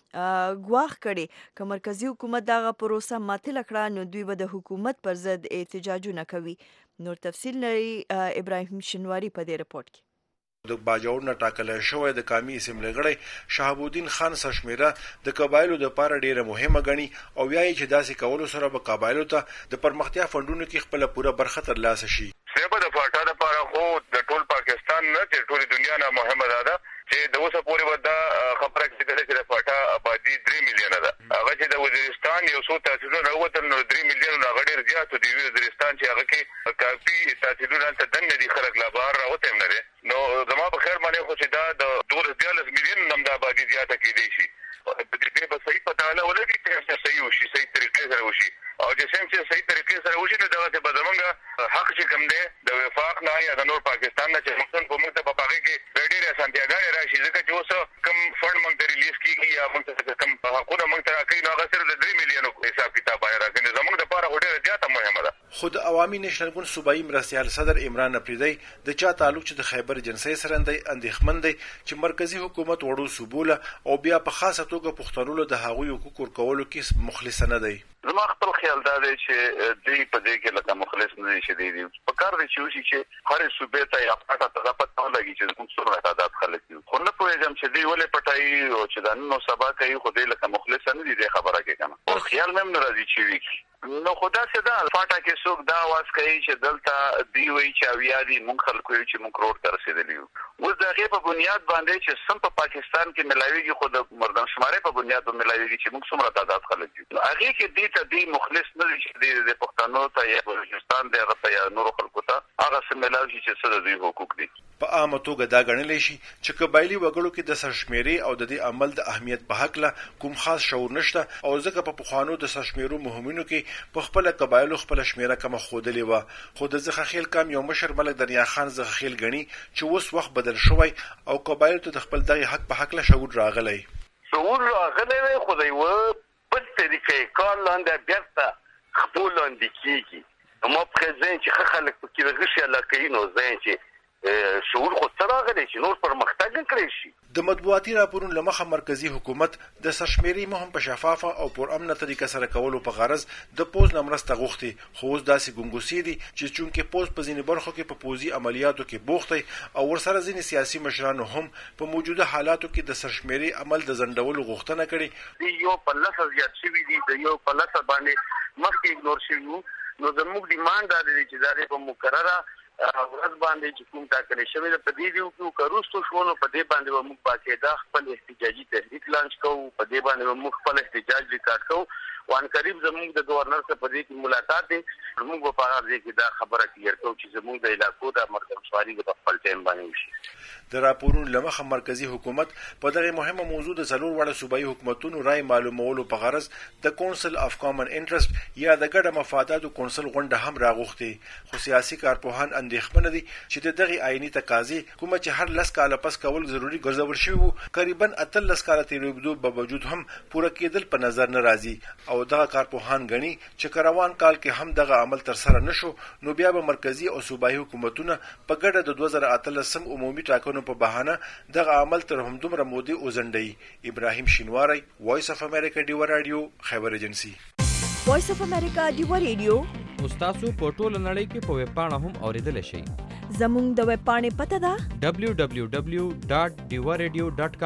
ګواښ کړي که مرکزی حکومت دغه پروسه معطله کړه نو دوی به د حکومت پر ضد احتجاجونه کوي. نور تفصیل لري ابراهیم شنواری په دې رپورت کې. د باجوړ نه ټاکل شوی د قومي اسمبلی غړی شهاب الدین خان سرشمیره د قبایلو د لپاره ډیره مهمه ګڼي او وایي چې داسې کولو سره به قبایلو ته د پرمختیا فندونو کې خپل پوره برخه ترلاسه شي. سبب د فاټا لپاره خو د ټول پاکستان نه چې ټول دنیا نه مهمه ده چې د اوسه پورې ودا خبره کېدل چې د فاټا آبادی درې میلیونه ده. هغه چې د وزیرستان یو څو تحصیلونه راوتل نو درې میلیونه نه غډیر زیات دی. وزیرستان چې هغه کې کافي تحصیلونه ته دنه دي خلک لا بهر راوته هم نه نو زما په خیر باندې خو چې دا د دوه دیالس میلیون نم د آبادی زیاته کېدی شي. په دې به صحیح پته نه ولګي چې صحیح وشي صحیح طریقې سره وشي او چې څنګه چې صحیح طریقې سره وشي نو دا به زمونږ حق چې کوم دی د وفاق نه یا د نور پاکستان نه چې موږ په موږ ته په پاګه کې ډېرې اسانتیاګانې راشي ځکه چې اوس کم فند موږ ته ریلیز کیږي یا موږ ته کم حقونه موږ ته راکړي نو هغه صرف د درې میلیونو حساب کتاب باندې راځي. زموږ لپاره ډېره زیاته مهمه ده. خود عوامي نېشنل ګوند صوبایي مرستیال صدر عمران افریدی د چا تعلق چې د خیبر جنسي سره اندېښمن دی چې مرکزی حکومت وړو صوبوله او بیا په خاصه توګه پښتنو د هغوی حقوق ورکولو کې مخلص نه دی. زما خپل خیال دا دی چې دوی په دې کې لکه مخلص نه شي دی په کار دی چې وشي چې هر صوبې ته یا پټه ته پته ولګي چې کوم څومره تعداد خلک دي. خو نه پوهېږم چې دوی ولې پټایي او چې دا نو سبا کوي خو دوی لکه مخلص نه دي د خبره کې کنه او خیال مې نه راځي چې وی نو خدا څه دا فاټا کې څوک دا आवाज کوي چې دلته دی وی چې اویا دي مونږ خلکو یو چې مونږ روډ ته رسیدلی یو. اوس د هغې په بنیاد باندې چې سم په پاکستان کې ملاویږي خو د مردم شمارې په بنیاد باندې ملاویږي چې مونږ څومره تعداد خلک دي. نو هغې کې دې ته دی مخلص نه دي چې د پښتنو ته یا بلوچستان دی هغه ته یا نورو خلکو ته هغه څه ملاوي چې څه د دوی حقوق دي. په عامه توګه دا ګڼلی شي چې قبایلي وګړو کې د سرشمیرې او د دې عمل د اهمیت په هکله کوم خاص شعور نشته او ځکه په پخوانو د سرشمیرو مهمینو کې په خپل قبایلو خپل شمیره کم خودلې و. خو د زخخیل کم یو مشر ملک دریا خان زخخیل غني چې اوس وخت بدل شوی او قبایلو ته د خپل دغه حق په هکله شعور راغلی. شعور راغلی خو دی و بل طریقې کار لاندې بیرته خپل لاندې کیږي نو پرزنټ چې خلک په کې غشي علاقې نو ځین چې شعور خو سره غلي چې نور پرمختګ کړی شي. د مطبوعاتي راپورونو لمخه مرکزی حکومت د سرشمیرې مهم په شفافه او پر امنه طریقه سره کولو په غرض د پوز نمرسته غوښتي خو اوس داسې ګونګوسي دي چې چونکې پوز په ځینې برخو کې په پوزي عملیاتو کې بوخت او ورسره ځینې سیاسي مشرانو هم په موجوده حالاتو کې د سرشمیرې عمل د ځنډولو غوښتنه کړې. یو په لاسه زیات شوي دي د یو په لاسه باندې مخکې اګنور شوي نو زموږ ډیمانډ دا دی چې دا په مقرره ورځ باندې چې کوم ټاکل شوی د پدې دیو کې کروستو شو نو په دې باندې موږ باقاعده خپل احتجاجي تحریک لانچ کوو په دې باندې موږ خپل احتجاج ریکارډ کوو وان قریب زموږ د گورنر سره په دې کې ملاقات دي موږ په هغه ځای کې دا خبره کلیر کوو چې زموږ د علاقو د مردمشواري په خپل ټیم باندې وشي. د راپورونو لمخه مرکزی حکومت په دغه مهمه موضوع د څلور وړه صوبایي حکومتونو رائے معلومولو په غرض د کونسل اف کامن انټرست یا د ګډه مفاداتو کونسل غونډه هم راغوښتي. خو سیاسي کارپوهان اندېښمن دي چې د دغه آئینی تقاضې کومه چې هر لس کاله پس کول ضروري ګرځول شوی وو تقریبا اتلس کاله تیریدو په باوجود هم پوره کېدل په نظر نه راځي او دغه کارپوهان غني چې کروان کال کې هم دغه عمل تر سره نشو نو بیا به مرکزی او صوبایي حکومتونه په ګډه د دوه زره اتلسم عمومي ټاکنو په بهانه دغه عمل تر همدومره مودې وزنډي. ابراهیم شینواری وایس اف امریکا ډیو رادیو خیبر ایجنسی. وایس اف امریکا ډیو رادیو تاسو په ټوله نړۍ کې په ویب پاڼه هم اوریدل شئ. زموږ د ویب پاڼې پته ده دبلیو دبلیو دبلیو ډاټ ډیو رادیو ډاټ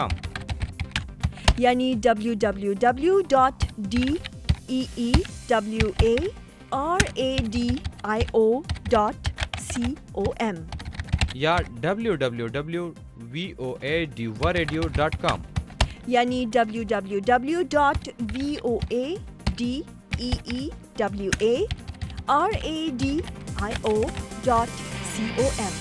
کام یعنی دبلیو دبلیو دبلیو ډاټ ډی ای ای دبلیو ای آر ای ډی آی او ډاټ سی او ایم یا دبلیو دبلیو دبلیو وی او ای ډیو رادیو ډاټ کام یعنی دبلیو دبلیو دبلیو ډاټ وی او ای ډی ای ای دبلیو ای آر ای ډی آی او ډاټ سی او ایم.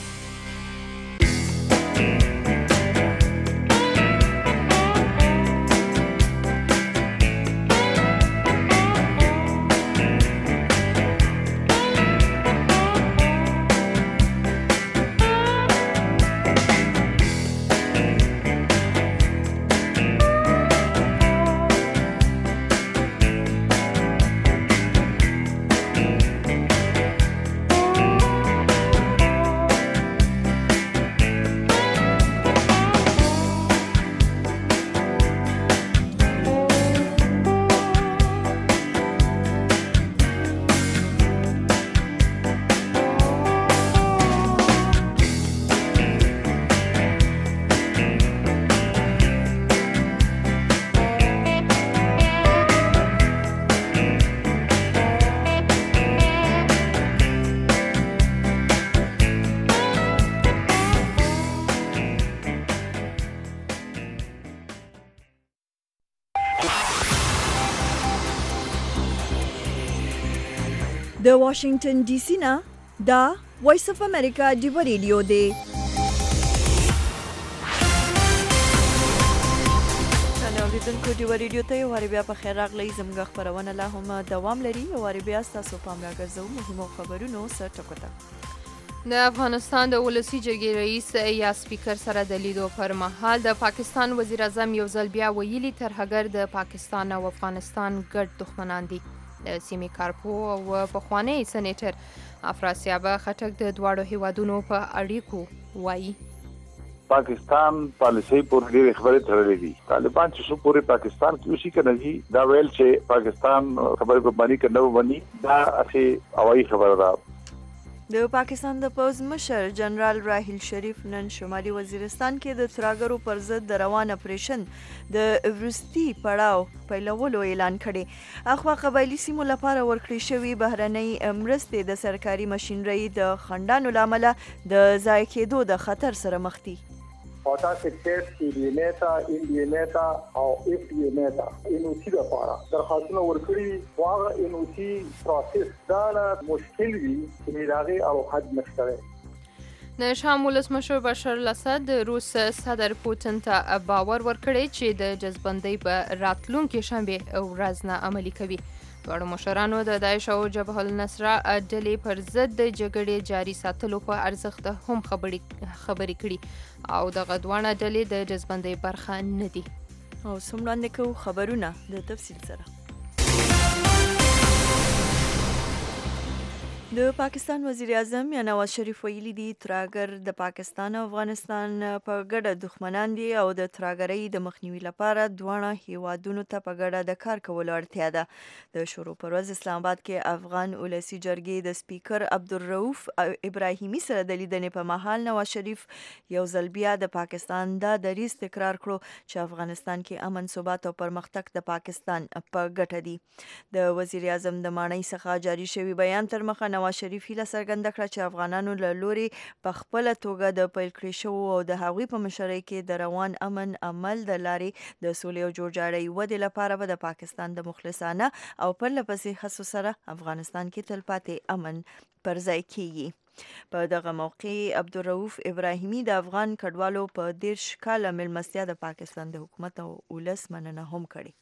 د واشنگټن ډي سي نه دا وایس اف امریکا ډیو ریډیو دی. اوریدونکو ډیو ریډیو ته یو واری بیا په خیر راغلی. زموږ خبرونه لا هم دوام لري. یو واری بیا ستاسو پام راګرځو مهمو خبرونو سره ټکوته. د افغانستان د ولسی جرګې رئیس یا سپیکر سره د لیدو پر مهال د پاکستان وزیر اعظم یو ځل بیا ویلي ترهګر د پاکستان او افغانستان ګډ دښمنان دي. د سیمې کارپو او پخوانی سېنیټر افراسیاب خټک د دواړو هیوادونو په اړیکو وایي پاکستان پالیسي پورې ډېرې خبرې تړلې دي. طالبان چې شو پورې پاکستان کې وشي کنه جی دا ویل چې پاکستان خبرې په باندې کنه ونی دا اخی اوایي خبره ده. د پاکستان د پوز مشر جنرال راحیل شریف نن شمالي وزیرستان کې د ترهګرو پر ضد د روان اپریشن د وروستي پړاو پیلولو اعلان کړی. اخوا قبایلی سیمو لپاره ورکړې شوې بهرنۍ مرستې د سرکاري ماشینري د خنډانو لامل د ضایع کېدو د خطر سره مخ دي. پاتا سیکټر سی ډي ام تا ان ډي ام تا او اف ډي ام تا انوسی لپاره درخواستونه ورکړي. واغه انوسی پروسس دا مشکل وي چې راغي او حد نشته. د شام ولسمشر بشار الاسد د روس صدر پوتین ته باور ورکړی چې د جذبندۍ په راتلونکي شنبه ورځ نه عملي کوي. دواړو مشرانو د داعش او جبهه النصره ډلې پر ضد د جګړې جاري ساتلو په ارزښت هم خبرې خبرې کړي او دغه دواړه ډلې د جذبندۍ برخه نه دي. او څومره کوو خبرونه د تفصیل سره. د پاکستان وزیر اعظم یا نواز شریف ویلي دي ترهګر د پاکستان او افغانستان په ګډه دښمنان دي او د ترهګرۍ د مخنیوي لپاره دواړه هیوادونو ته په ګډه د کار کولو اړتیا ده. د شروع پر ورځ اسلام آباد کې افغان ولسی جرګې د سپیکر عبدالرؤف ابراهیمي سره د لیدنې په مهال نواز شریف یو ځل بیا د پاکستان دا دریځ تکرار کړو چې افغانستان کې امن ثبات او پرمختګ د پاکستان په ګټه دي. د وزیر اعظم د ماڼۍ څخه جاری شوی بیان تر مخه نواز شریف هیله څرګنده کړه چې افغانانو له لوري په خپله توګه د پیل کړی شوو او د هغوی په مشرۍ کې د روان امن عمل د لارې د سولې او جوړجاړي ودې لپاره به د پاکستان د مخلصانه او پرله پسې هڅو سره افغانستان کې تلپاتې امن پر ځای کیږي. په دغه موقع عبدالرؤف ابراهیمي د افغان کډوالو په دېرش کاله مېلمستیا د پاکستان د حکومت او ولس مننه هم کړې.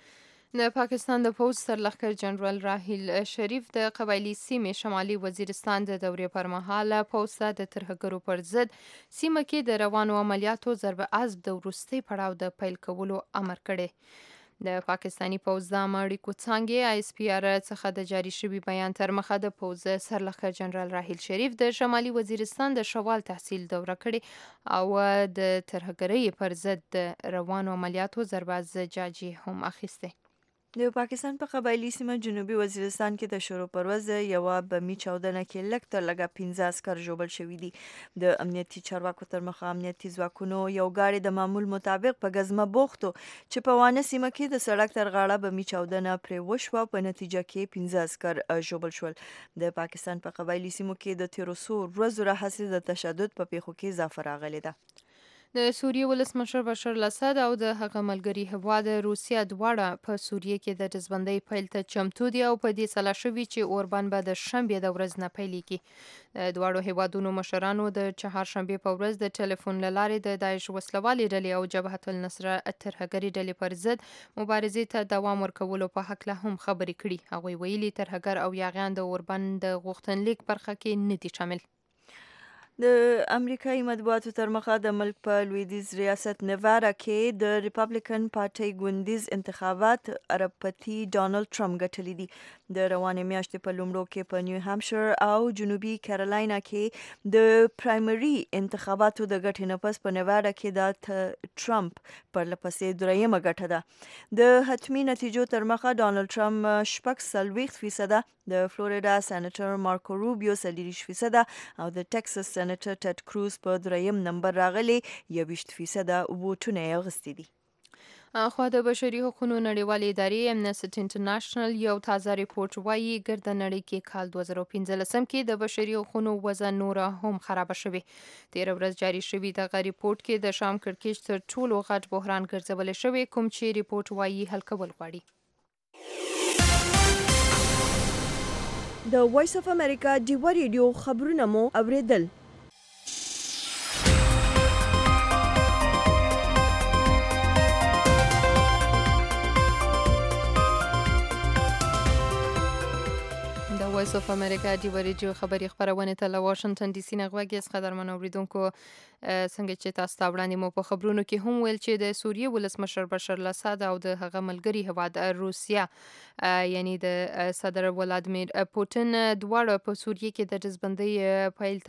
د پاکستان د پوځ سرلښکر جنرال راحیل شریف د قبایلی سیمې شمالي وزیرستان د دورې پر مهال پوځ ته د ترهګرو پر ضد سیمه کې د روانو عملیاتو ضرب عضب د وروستي پړاو د پیل کولو امر کړی. د پاکستانی پوځ د اړیکو څانګې آی اس پی آر څخه د جاری شوي بیان تر مخه د پوځ سرلښکر جنرال راحیل شریف د شمالي وزیرستان د شوال تحصیل دوره کړې او د ترهګرۍ پر ضد روانو عملیاتو ضرب عضب جاجي هم اخیسته. د پاکستان په قبایلی سیمه جنوبي وزیرستان کې د شروع پر ورځ یوه بمي چاودنه کې لږ تر لږه پنځه عسکر ژوبل شوي دي. د امنیتي چارواکو تر مخه امنیتي ځواکونو یو ګاډی د معمول مطابق په ګزمه بوختو چې په وانه سیمه کې د سړک تر غاړه بمي چاودنه پرې وشوه. په نتیجه کې پنځه عسکر ژوبل شول. د پاکستان په قبایلی سیمو کې د تیرو څو ورځو راهیسې د تشدد په پیښو کې اضافه راغلې ده. د سوریې ولسمشر بشار الاسد او د هغه ملګري هیواد روسیه دواړه په سوریې کې د جذبندۍ پیل ته چمتو دي او په دې سلا شوي چې اوربان به د شنبې د ورځ نه پیلېږي. د دواړو هیوادونو مشرانو د چهارشنبې په ورځ د ټلیفون له لارې د داعش وسلوالې ډلې او جبهه النصره ترهګري ډلې پر ضد مبارزې ته دوام ورکولو په هکله هم خبرې کړي. هغوی ویلي ترهګر او یاغیان د اوربان د غوښتنلیک برخه کې نه دي شامل. د امریکایي مطبوعاتو تر مخه د ملک په لویدیز ریاست نیوادا کې د ریپابلیکن پارټۍ ګوندیز انتخابات اربپتی ډانلډ ټرمپ ګټلي دي. د روانې میاشتې په لومړو کې په نیو هامشیر او جنوبي کیرالاینا کې د پرایمري انتخاباتو د ګټې نه پس په نیوادا کې د ټرمپ پرله پسې درېیمه ګټه ده. د حتمي نتیجو تر مخه ډانلډ ټرمپ شپږ څلوېښت فیصده، د فلوریدا سېنیټر مارکو روبیو څلېرویشت فیصده او د ټکساس سېنیټر ټېډ کروز په درېیم نمبر راغلي یوویشت فیصده ووټونه یې اخیستي دي. خو د بشري حقوقو نړیوالې ادارې امنیسټي انټرنیشنل یو تازه ریپورت وایي ګرده نړۍ کې کال دوه زره پنځلسم کې د بشري حقوقو وضع نوره هم خرابه شوې. تېره ورځ جاري شوي دغه ریپورت کې د شام کړکېچ تر ټولو غټ بحران ګرځولی شوی کوم چې ریپورت وایي حل کول غواړي. د وایس اف امریکا ډیوا ریډیو خبرونه مو اوریدل. وایس اف امریکا ډیوا ریډیو خبري خبرونه ته له واشنگټن ډي سي نه غوږی قدرمن اوریدونکو څنګه چې تاسو ته وړاندې مو په خبرونو کې هم ویل چې د سوریې ولسمشر بشار الاسد او د هغه ملګری هواد روسیا یعنی د صدر ولادیمیر پوتین دواړه په سوریې کې د جزبندۍ پیل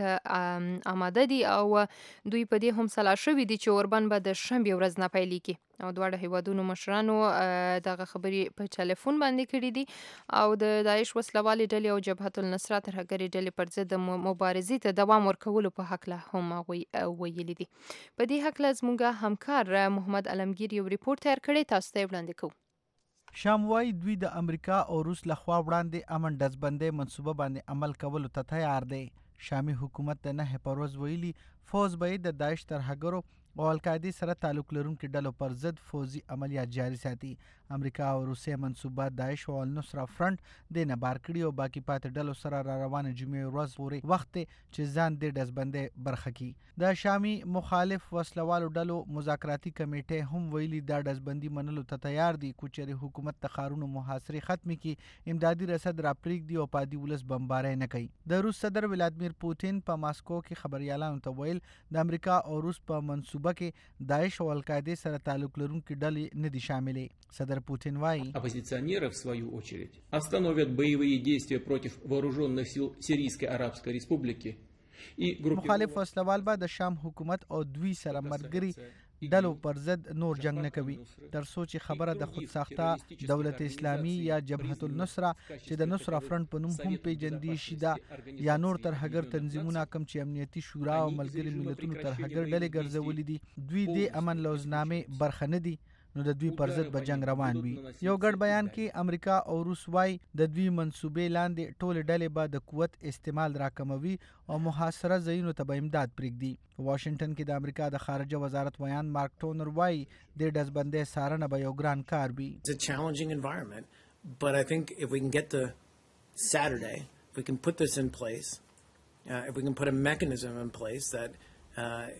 ته آماده دي او دوی په دې هم سلا شوي دي چې اوربان به د شنبې ورځ نه پیلېږي او دواړه هیوادونو مشرانو دغه خبرې په ټلیفون باندې کړې دي او د داعش وسلوالې ډلې او جبهة النصرة ترهګرې ډلې پر ضد مبارزې ته دوام ورکولو په هکله هم هغوی ویلي دي. په دې هکله زموږ همکار محمد علمگیر یو ریپورت تیار کړی، تاسو ته وړاندې کوو. شام وايي دوی د امریکا او روس لخوا وړاندې امن ډزبندۍ منصوبه باندې عمل کولو ته تیار دی. شامي حکومت د نهه پر ورځ ویلي فوز به د داعش ترهګرو او القاعده سره تعلق لرونکو ډلو پر ضد فوزي عملیات جاري ساتي. امریکا او روسیه منصوبه داعش او النصره فرنٹ د نه بار کړی او باقی پاتې ډلو سره را روانه جمعې ورځ پورې وخت چې ځان د ډزبندۍ برخه کی. د شامي مخالف وسلوالو ډلو مذاکراتي کمیټه هم ویلي دا ډزبندي منلو ته تیار دي کوچري حکومت د خارونو محاصره ختمي کی امدادي رسد را پریک دی او پادي ولس بمبارۍ نه کوي. د روس صدر ولادیمیر پوتین په ماسکو کې خبريالانو ته ویل د امریکا او روس په منصوبه کې داعش او القاعده سره تعلق لرونکو ډلې نه دي شاملې. صدر Путин вай. Оппозиционеры, в свою очередь, остановят боевые действия против вооруженных сил Сирийской Арабской Республики и группировок. مخالف وسلوال به د شام حکومت او دوی سره مرګري ډلو پر ضد نور جنگ نه کوي تر څو چې خبره د خود ساخته دولت اسلامي یا جبهة النصره چې د نصره فرنٹ په نوم هم پیژندل شي دا یا نور ترهګر تنظیمونه کم چې امنیتي شورا او ملګري ملتونو ترهګر ډلې ګرځولې دي دوی د امن لوزنامه برخه نه دي نو د دوی پر ضد به جنگ روان وي. یو ګډ بیان کې امریکا او روس وايي د دوی منصوبې لاندې ټول ډلې به د قوت استعمال راکموي او محاصره ځایونو ته به امداد پرېږدي. واشنگټن کې د امریکا د خارجه وزارت ویان مارک ټونر وايي د ډزبندۍ څارنه به یو ګران کار وي. It's a challenging environment, but I think if we can get to Saturday, if we can put this in place, uh, if we can put a mechanism in place that uh,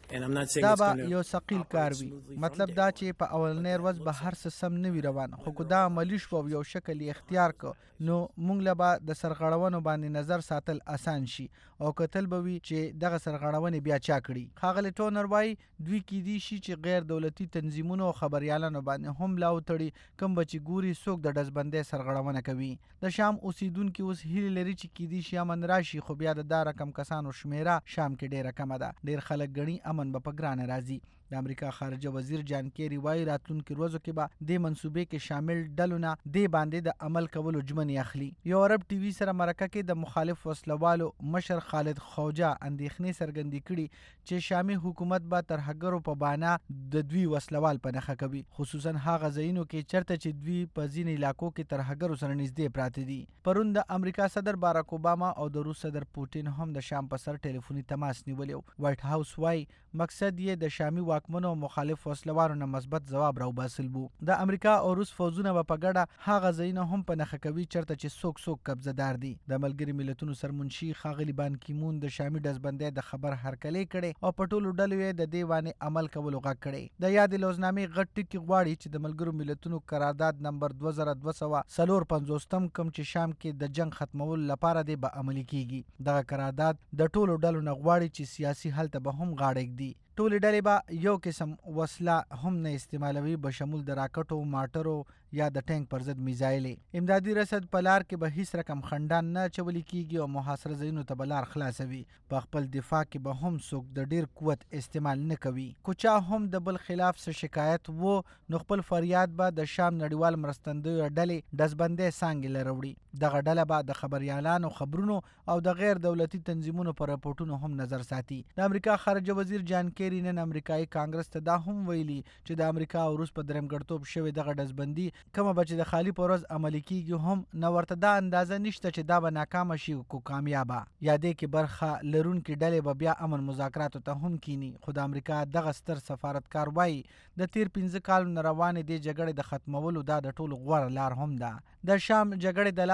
دا به یو ثقیل کار وي. مطلب دا چې په اولنۍ ورځ به هر څه سم نه وي روان خو که دا عملي شو او یو شکل یې اختیار کو نو موږ له به د سرغړونو باندې نظر ساتل اسان شي او کتل به وي چې دغه سرغړونې بیا چا کړي. ښاغلی ټونر وایي دوی کیدی شي چې غیر دولتي تنظیمونو او خبريالانو باندې هم لاو تړي کوم به چې ګوري څوک د ډزبندۍ سرغړونه کوي. د شام اوسیدونکو اوس هیله لري چې کیدی شي امن راشي خو بیا د دا رقم کسانو شمیره شام کې ډیره کمه ده. ډیر خلک غني امن به په ګرانه راځي. د امریکا خارجه وزیر جان کیری وایي راتلونکي ورځو کې به د منصوبې کې شامل ډلونه د باندې د عمل کولو ژمنې اخلي. یو عرب ټي وي سره مرکه کې د مخالف وسلوالو مشر خالد خوجا اندېښنې څرګندې کړي چې شامي حکومت به ترهګرو په بانا د دوی وسلوال په نخښه کوي خصوصا هغه ځایونو کې چرته چې دوی په ځینې علاقو کې ترهګرو سره نږدې پراته دي. پرون د امریکا صدر باراک اوباما او د روس صدر پوتین هم د شام په سر ټلیفوني تماس نیولی. وایټ هاوس وایي مقصد یې د شامي واکمنو مخالف وسلوالو نه مثبت ځواب راوباسل بو. د امریکا او روس فوجونه به په ګډه هغه ځایونه هم په نښه کوي چرته چې څوک څوک قبضه دار دي. د ملګري ملتونو سرمنشي ښاغلي بان کیمون د شامي ډزبندۍ د خبر هرکلې کړي او په ټولو ډلو یې د دې باندې عمل کولو غږ کړی. د یادې لوزنامې غټ ټکي غواړي چې د ملګرو ملتونو قرارداد نمبر دوه زره دوه سوه څلور پنځوستم کوم چې شام کې د جنگ ختمولو لپاره دی به عملي کیږي. دغه قرارداد د ټولو ډلو نه غواړي چې سیاسي حل ته به هم غاړه ږدي. ټولې ډلې به یو قسم وسله هم نه استعمالوي بشمول د راکټو ماټرو یا د ټانک پر ضد میزایلې. امدادي رسد په لار کې به هیڅ رقم خندان نه چولې کیږي او محاصره ځایونو ته به لار خلاصوي. په خپل دفاع کې به هم څوک د ډیر قوت استعمال نه کوي. کو چا هم د بل خلاف څه شکایت وو نو خپل فریاد به د شام نړیوال مرستندویو ډلې ډزبندۍ څانګې لروړي. دغه ډله به د خبريالانو خبرونو او د غیر دولتي تنظیمونو پر راپورټونو هم نظر ساتي. د امریکا خارجه وزیر جان کیری نن امریکایي کانګرس ته دا هم ویلي چې د امریکا او روس په درېمګړتوب شوی دغه ډزبندي کومه به چې د خالی په ورځ عملي کیږي هم نو ورته دا اندازه نشته چې دا به ناکامه شي کو کامیابه. یا دې کې برخه لرونکي ډلې به بیا امن مذاکراتو ته هم کینی. خو د امریکا دغه ستر سفارتکار وایي د تیر پنځه کالو نه روانې دې جګړې د ختمولو دا د ټولو غوره لار هم ده. د شام جګړې د لاس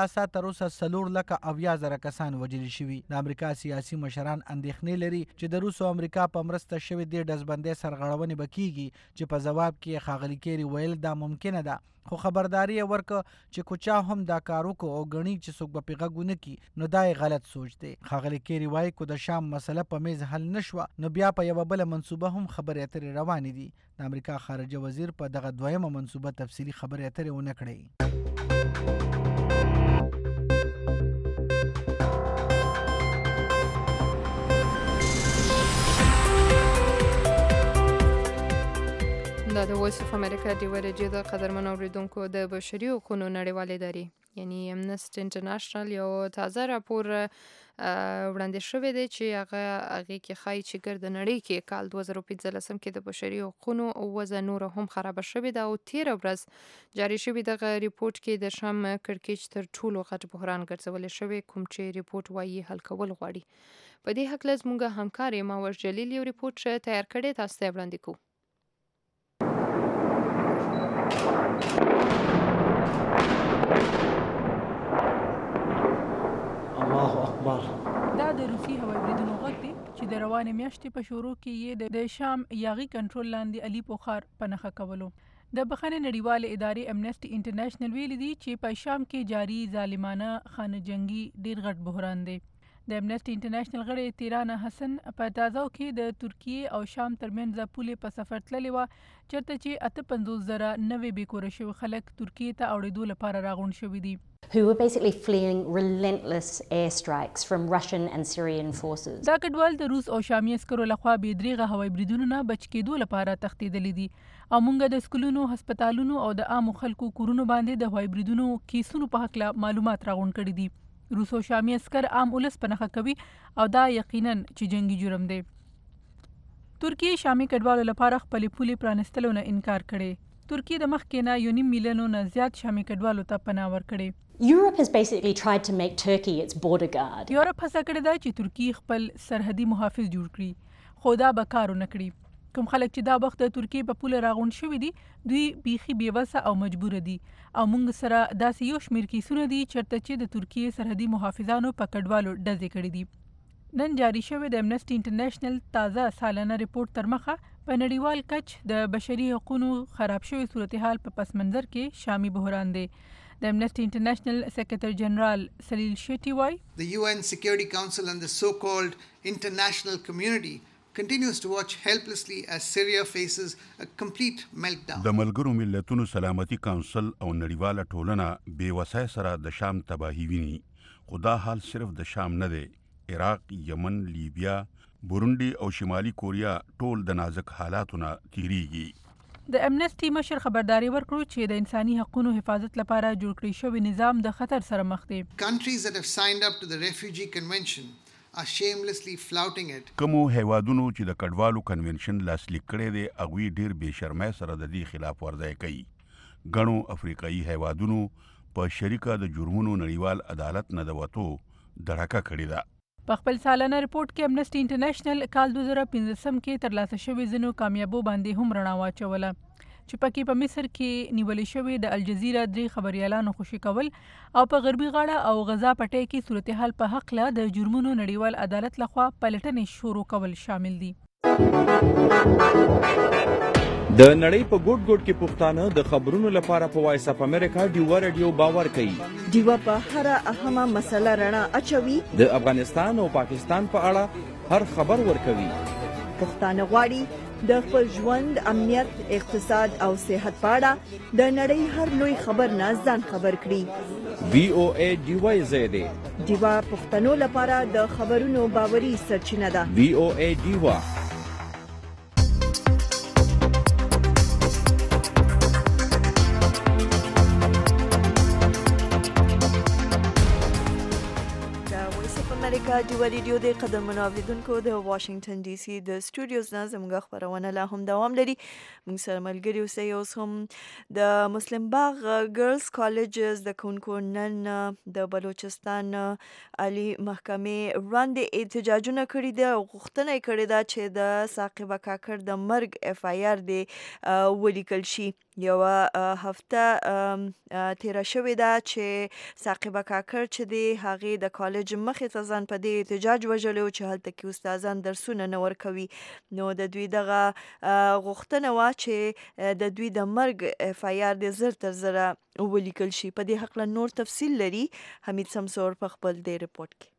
پاسه تر اوسه څلور لکه اویا زره کسان وژل شوي. د امریکا سیاسي مشران اندېښنې لري چې د روس او امریکا په مرسته شوې دې ډزبندۍ سرغړونې به کیږي چې په ځواب کې ښاغلي کیري ویل دا ممکنه ده، خو خبرداری یې ورکړه چې که چا هم دا کار وکړو او ګڼي چې څوک به پرې غږ ونه کړي نو دا یې غلط سوچ دی. ښاغلي کیري وایي که د شام مسله په میز حل نه شوه نو بیا په یوه بله منصوبه هم خبرې اترې روانې دي. د امریکا خارجه وزیر په دغه دویمه منصوبه تفصیلي خبرې اترې ونه کړې. دا د وایس اف امریکا ډیوه رادیو د قدرمنو اوریدونکو د بشري حقوقو نړیوالې ادارې یعنی امنسټي انټرنیشنل یو تازه راپور وړاندې شوی دی چې هغه هغې کې ښایي چې ګرد نړۍ کې کال دوه زره پنځلسم کې د بشري حقوقو وضع نوره هم خرابه شوې ده او تېره ورځ جاري شوي دغه ریپورټ کې د شام کړکېچ تر ټولو غټ بحران ګرځولی شوی کوم چې ریپورټ وایي حل کول غواړي. په دې هکله زموږ همکار ماور جلیل یو ریپورټ تیار کړی، تاسو ته وړاندې کوو. الله اکبر. دا د روسي هوایي بریدونو غږ دی چې د روانې میاشتې په شروع کې یې د شام یاغي کنټرول لاندې الیپو ښار په نښه کولو. د بخښنې نړیوالې ادارې امنسټي انټرنیشنل ویلي دي چې په شام کې جاري ظالمانه خانه جنګي ډیر غټ بحران دی. د امنسټي انټرنیشنل غړی تیرانه حسن په تازه کې د ترکیې او شام ترمنځ پولې په سفر تللی وه چېرته چې اته پنځوس زره نوې بېکوره شوي خلک ترکیې ته اوړېدو لپاره راغونډ شوي دي. who were basically fleeing relentless airstrikes from Russian and Syrian forces. دا کډوال د روس او شامي عسکرو لخوا بې دریغه هوایي بریدونو نه بچ کېدو لپاره تښتېدلي دي او موږ د سکولونو، هسپتالونو او د عامو خلکو کورونو باندې د هوایي بریدونو کیسونو په هکله معلومات راغونډ کړي دي. روس او شامي عسکر عام ولس په نښه کوي او دا یقینا چې جنگي جرم دی. ترکیې شامي کډوالو لپاره خپلې پولې پرانستلو نه انکار کړی. ترکیې د مخکې نه یو نیم میلیونو نه زیات شامي کډوالو ته پناه ورکړې. Europe has basically tried to make Turkey its border guard. یورپ هڅه کړې ده چې ترکیې خپل سرحدي محافظ جوړ کړي، خو دا به کار ونه کړي. کوم خلک چې دا وخت د ترکیې په پوله راغونډ شوي دي دوی بیخي بېوسه او مجبوره دي او موږ سره داسې یو شمېر کیسونه دي چېرته چې د ترکیې سرحدي محافظانو په کډوالو ډزې کړي دي. نن جاري شوی د امنسټي انټرنیشنل تازه سالانه ریپورټ تر مخه په نړیوال کچ د بشري حقوقو خراب شوی صورتحال په پس منظر کې شامي بحران دی. د امنسټي انټرنیشنل سیکرټری جنرال سلیل شیټي وایي The U N Security Council and the so-called international community continues to watch helplessly as Syria faces a complete meltdown. د ملګرو ملتونو سلامتي کونسل او نړیواله ټولنه بې وسای سره د شام تباهي ویني، خو دا حال صرف د شام نه دی. عراق، یمن، لیبیا، بورونډي او شمالي کوریا ټول د نازک حالاتو نه تیریږي. د امنسټي مشر خبرداري ورکړو چې د انساني حقوقو حفاظت لپاره جوړ کړی شوی نظام د خطر سره مخ دی. Countries that have signed up to the Refugee Convention are shamelessly flouting it. کومو هیوادونو چې د کډوالو کنونشن لاسلیک کړی دی هغوی ډیر بې شرمۍ سره د دې خلاف ورزی کوي. ګڼو افریقایي هیوادونو په شریکه د جرمونو نړیوال عدالت نه د وتو دړکه کړې ده. په خپل سالانه ریپورټ کې امنسټي انټرنیشنل کال دوه زره پنځلسم کې ترلاسه شوي ځینو کامیابو باندې هم رڼا واچوله چې پکې په مصر کې نیولې شوې د الجزیره درې خبریالانو خوشي کول او په غربي غاړه او غزا پټۍ کې صورتحال په هکله د جرمونو نړیوال عدالت لخوا پلټنې شروع کول شامل دي. د نړۍ په ګوټ ګوټ کې پښتانه د خبرونو لپاره په وایس اف امریکا ډیوه رادیو باور کوي. ډیوه په هر اهمه مسله رڼا اچوي. د افغانستان او پاکستان په اړه هر خبر ورکوي. پښتانه غواړي د خپل ژوند، امنیت، اقتصاد او صحت په اړه د نړۍ هر لوی خبر نه ځان خبر کړي. وی او ای ډیوه زیاده ډیوه پښتنو لپاره د خبرونو باوري سرچینه ده. وی او ای ډیوه امریکا ډیوه ریډیو د قدرمنو اوریدونکو د واشنگټن ډي سي د سټوډیوز نه زموږ خبرونه لا هم دوام لري. موږ سره ملګري اوسئ. اوس هم د مسلم باغ ګرلز کالج زده کوونکو نن د بلوچستان عالی محکمې وړاندې احتجاجونه کړي دي او غوښتنه یې کړې ده چې د ثاقب کاکړ د مرګ اف آی آر دی ولیکل شي. یو هفته تیره شوې ده چې ثاقبه کاکړ چې دی هغې د کالج مخې ته ځان په دې احتجاج وژلی و چې هلته کې استادان درسونه نه ورکوي. نو د دوی دغه غوښتنه وه چې د دوی د مرګ اف آی آر د زر تر زره ولیکل شي. په دې هکله نور تفصیل لري حمید سمسور په خپل دې رپورټ کې.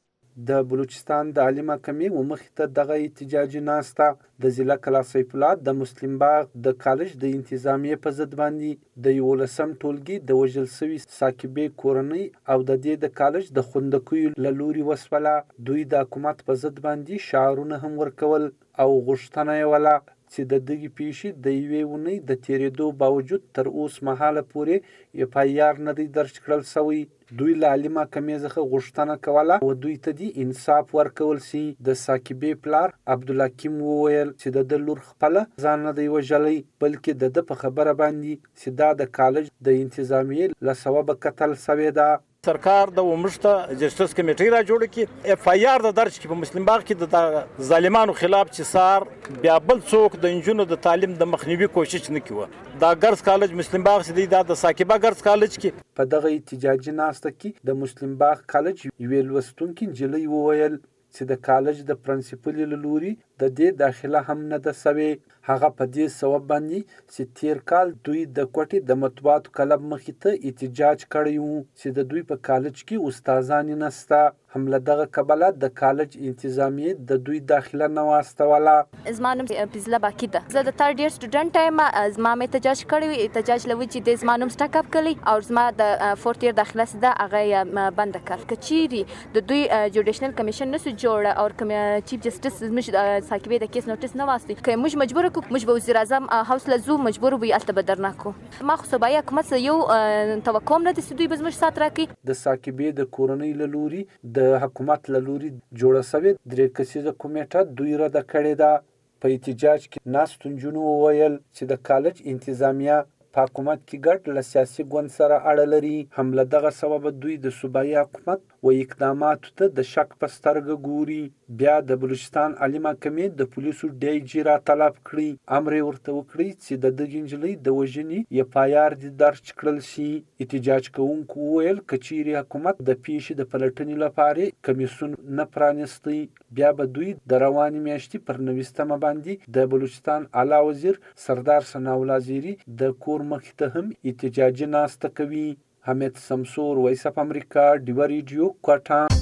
د بلوچستان د عالي محکمې ومخې ته دغه احتجاجي ناسته د ضلع کلا سیف الله د مسلم باغ د کالج د انتظامیې په ضد باندې د یولسم ټولګي د وژل سوي ساکبې کورنۍ او د دې د کالج د خوندکیو له لوري وسوله. دوی د حکومت په ضد باندې شعارونه هم ورکول او غوښتنه یې وله چې د دغې پیښې د یوې اونۍ د تېرېدو باوجود تر اوس مهاله پورې اف آی آر نه دی درج کړل سوی. دوی له عالي محکمې څخه غوښتنه کوله او دوی ته دې انصاف ورکول سي. د ساکبې پلار عبدالحکیم وویل چې د ده لور خپله ځان نه دی وژلی بلکې د ده په خبره باندې چې دا د کالج د انتظامیې له سببه قتل سوې ده. سرکار د ومشته جسټس کمیټې را جوړ کړي اف آی آر د درج کې په مسلم باغ کې د ظالمانو خلاف چې سار بیا بل څوک د انجونو د تعلیم د مخنیوي کوشش نه کوي. دا ګرز کالج مسلم باغ چې دی دا د ساکبه ګرز کالج کې. په دغه احتجاجي ناسته کې د مسلم باغ کالج یوې لوستونکي نجلۍ وویل چې د کالج د پرنسپل له لوري د دې داخله هم نه ده سوې. هغه په دې سبب باندې چې تیر کال دوی د کوټې د مطبوعاتو کلب مخې ته احتجاج کړی و چې د دوی په کالج کې استادان نسته. هم له دغه کبله د کالج انتظامیې د دوی داخله نه واستوله. زما نوم فضله باقي ده. زه د تھرډ ایئر سټوډنټ یم. زما مې احتجاج کړی وي. احتجاج لوي چې د زما نوم سټک اپ کړی او زما د فورث ایئر داخله سده هغه بند کړ. کچيري د دوی جوډیشنل کمیشن نه سو جوړ او کوم چیف جسټس مش ساکبې د کیس نوټیس نه واسطي که موږ مجبور کو موږ به وزیر اعظم هاوس لزو مجبور وي الته بدرنا کو. ما خو صوبایي حکومت یو توقع نه د دوی بزمش سات راکې. د ساکبې د کورنۍ له لوري د حکومت له لوري جوړه سوې درې کسیزه کمیټه دوی رد کړې ده. په احتجاج کې ناستو نجونو وویل چې د کالج انتظامیه په حکومت کې ګډ له سیاسي ګوند سره اړه لري. هم له دغه سببه دوی د صوبایي حکومت و اقداماتو ته د شک په سترګه ګوري. بیا د بلوچستان عالي محکمې د پولیسو ډي جي را طلب کړي. امر یې ورته وکړي چې د دغې نجلۍ د وژنې اف آی آر دې درج کړل شي. احتجاج کوونکو وویل که چیرې حکومت د پیښې د پلټنې لپاره کمیسیون نه پرانیستی بیا به دوی د روانې میاشتې پر نویستمه باندې د بلوچستان اعلی وزیر سردار ثناءالله زیري د کور مخې ته هم احتجاجي ناسته کوي. حمید سمسور، وایس اف امریکا، ډیوه ریډیو، کوټه.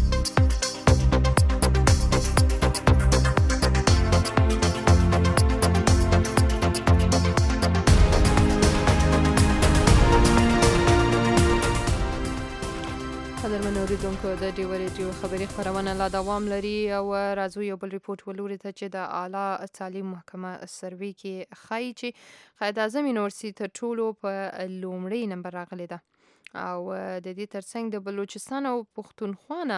قدرمن اوریدونکو د ډیوه ریډیو خبري خبرونه لا دوام لري او راځو یو بل ریپورت ولوري ته چې د اعلی تعلیم محکمه سروي کې ښایي چې قائد اعظم یونیورسيټي تر ټولو په لومړي نمبر راغلی ده او د دې ترڅنګ د بلوچستان او پښتونخوا نه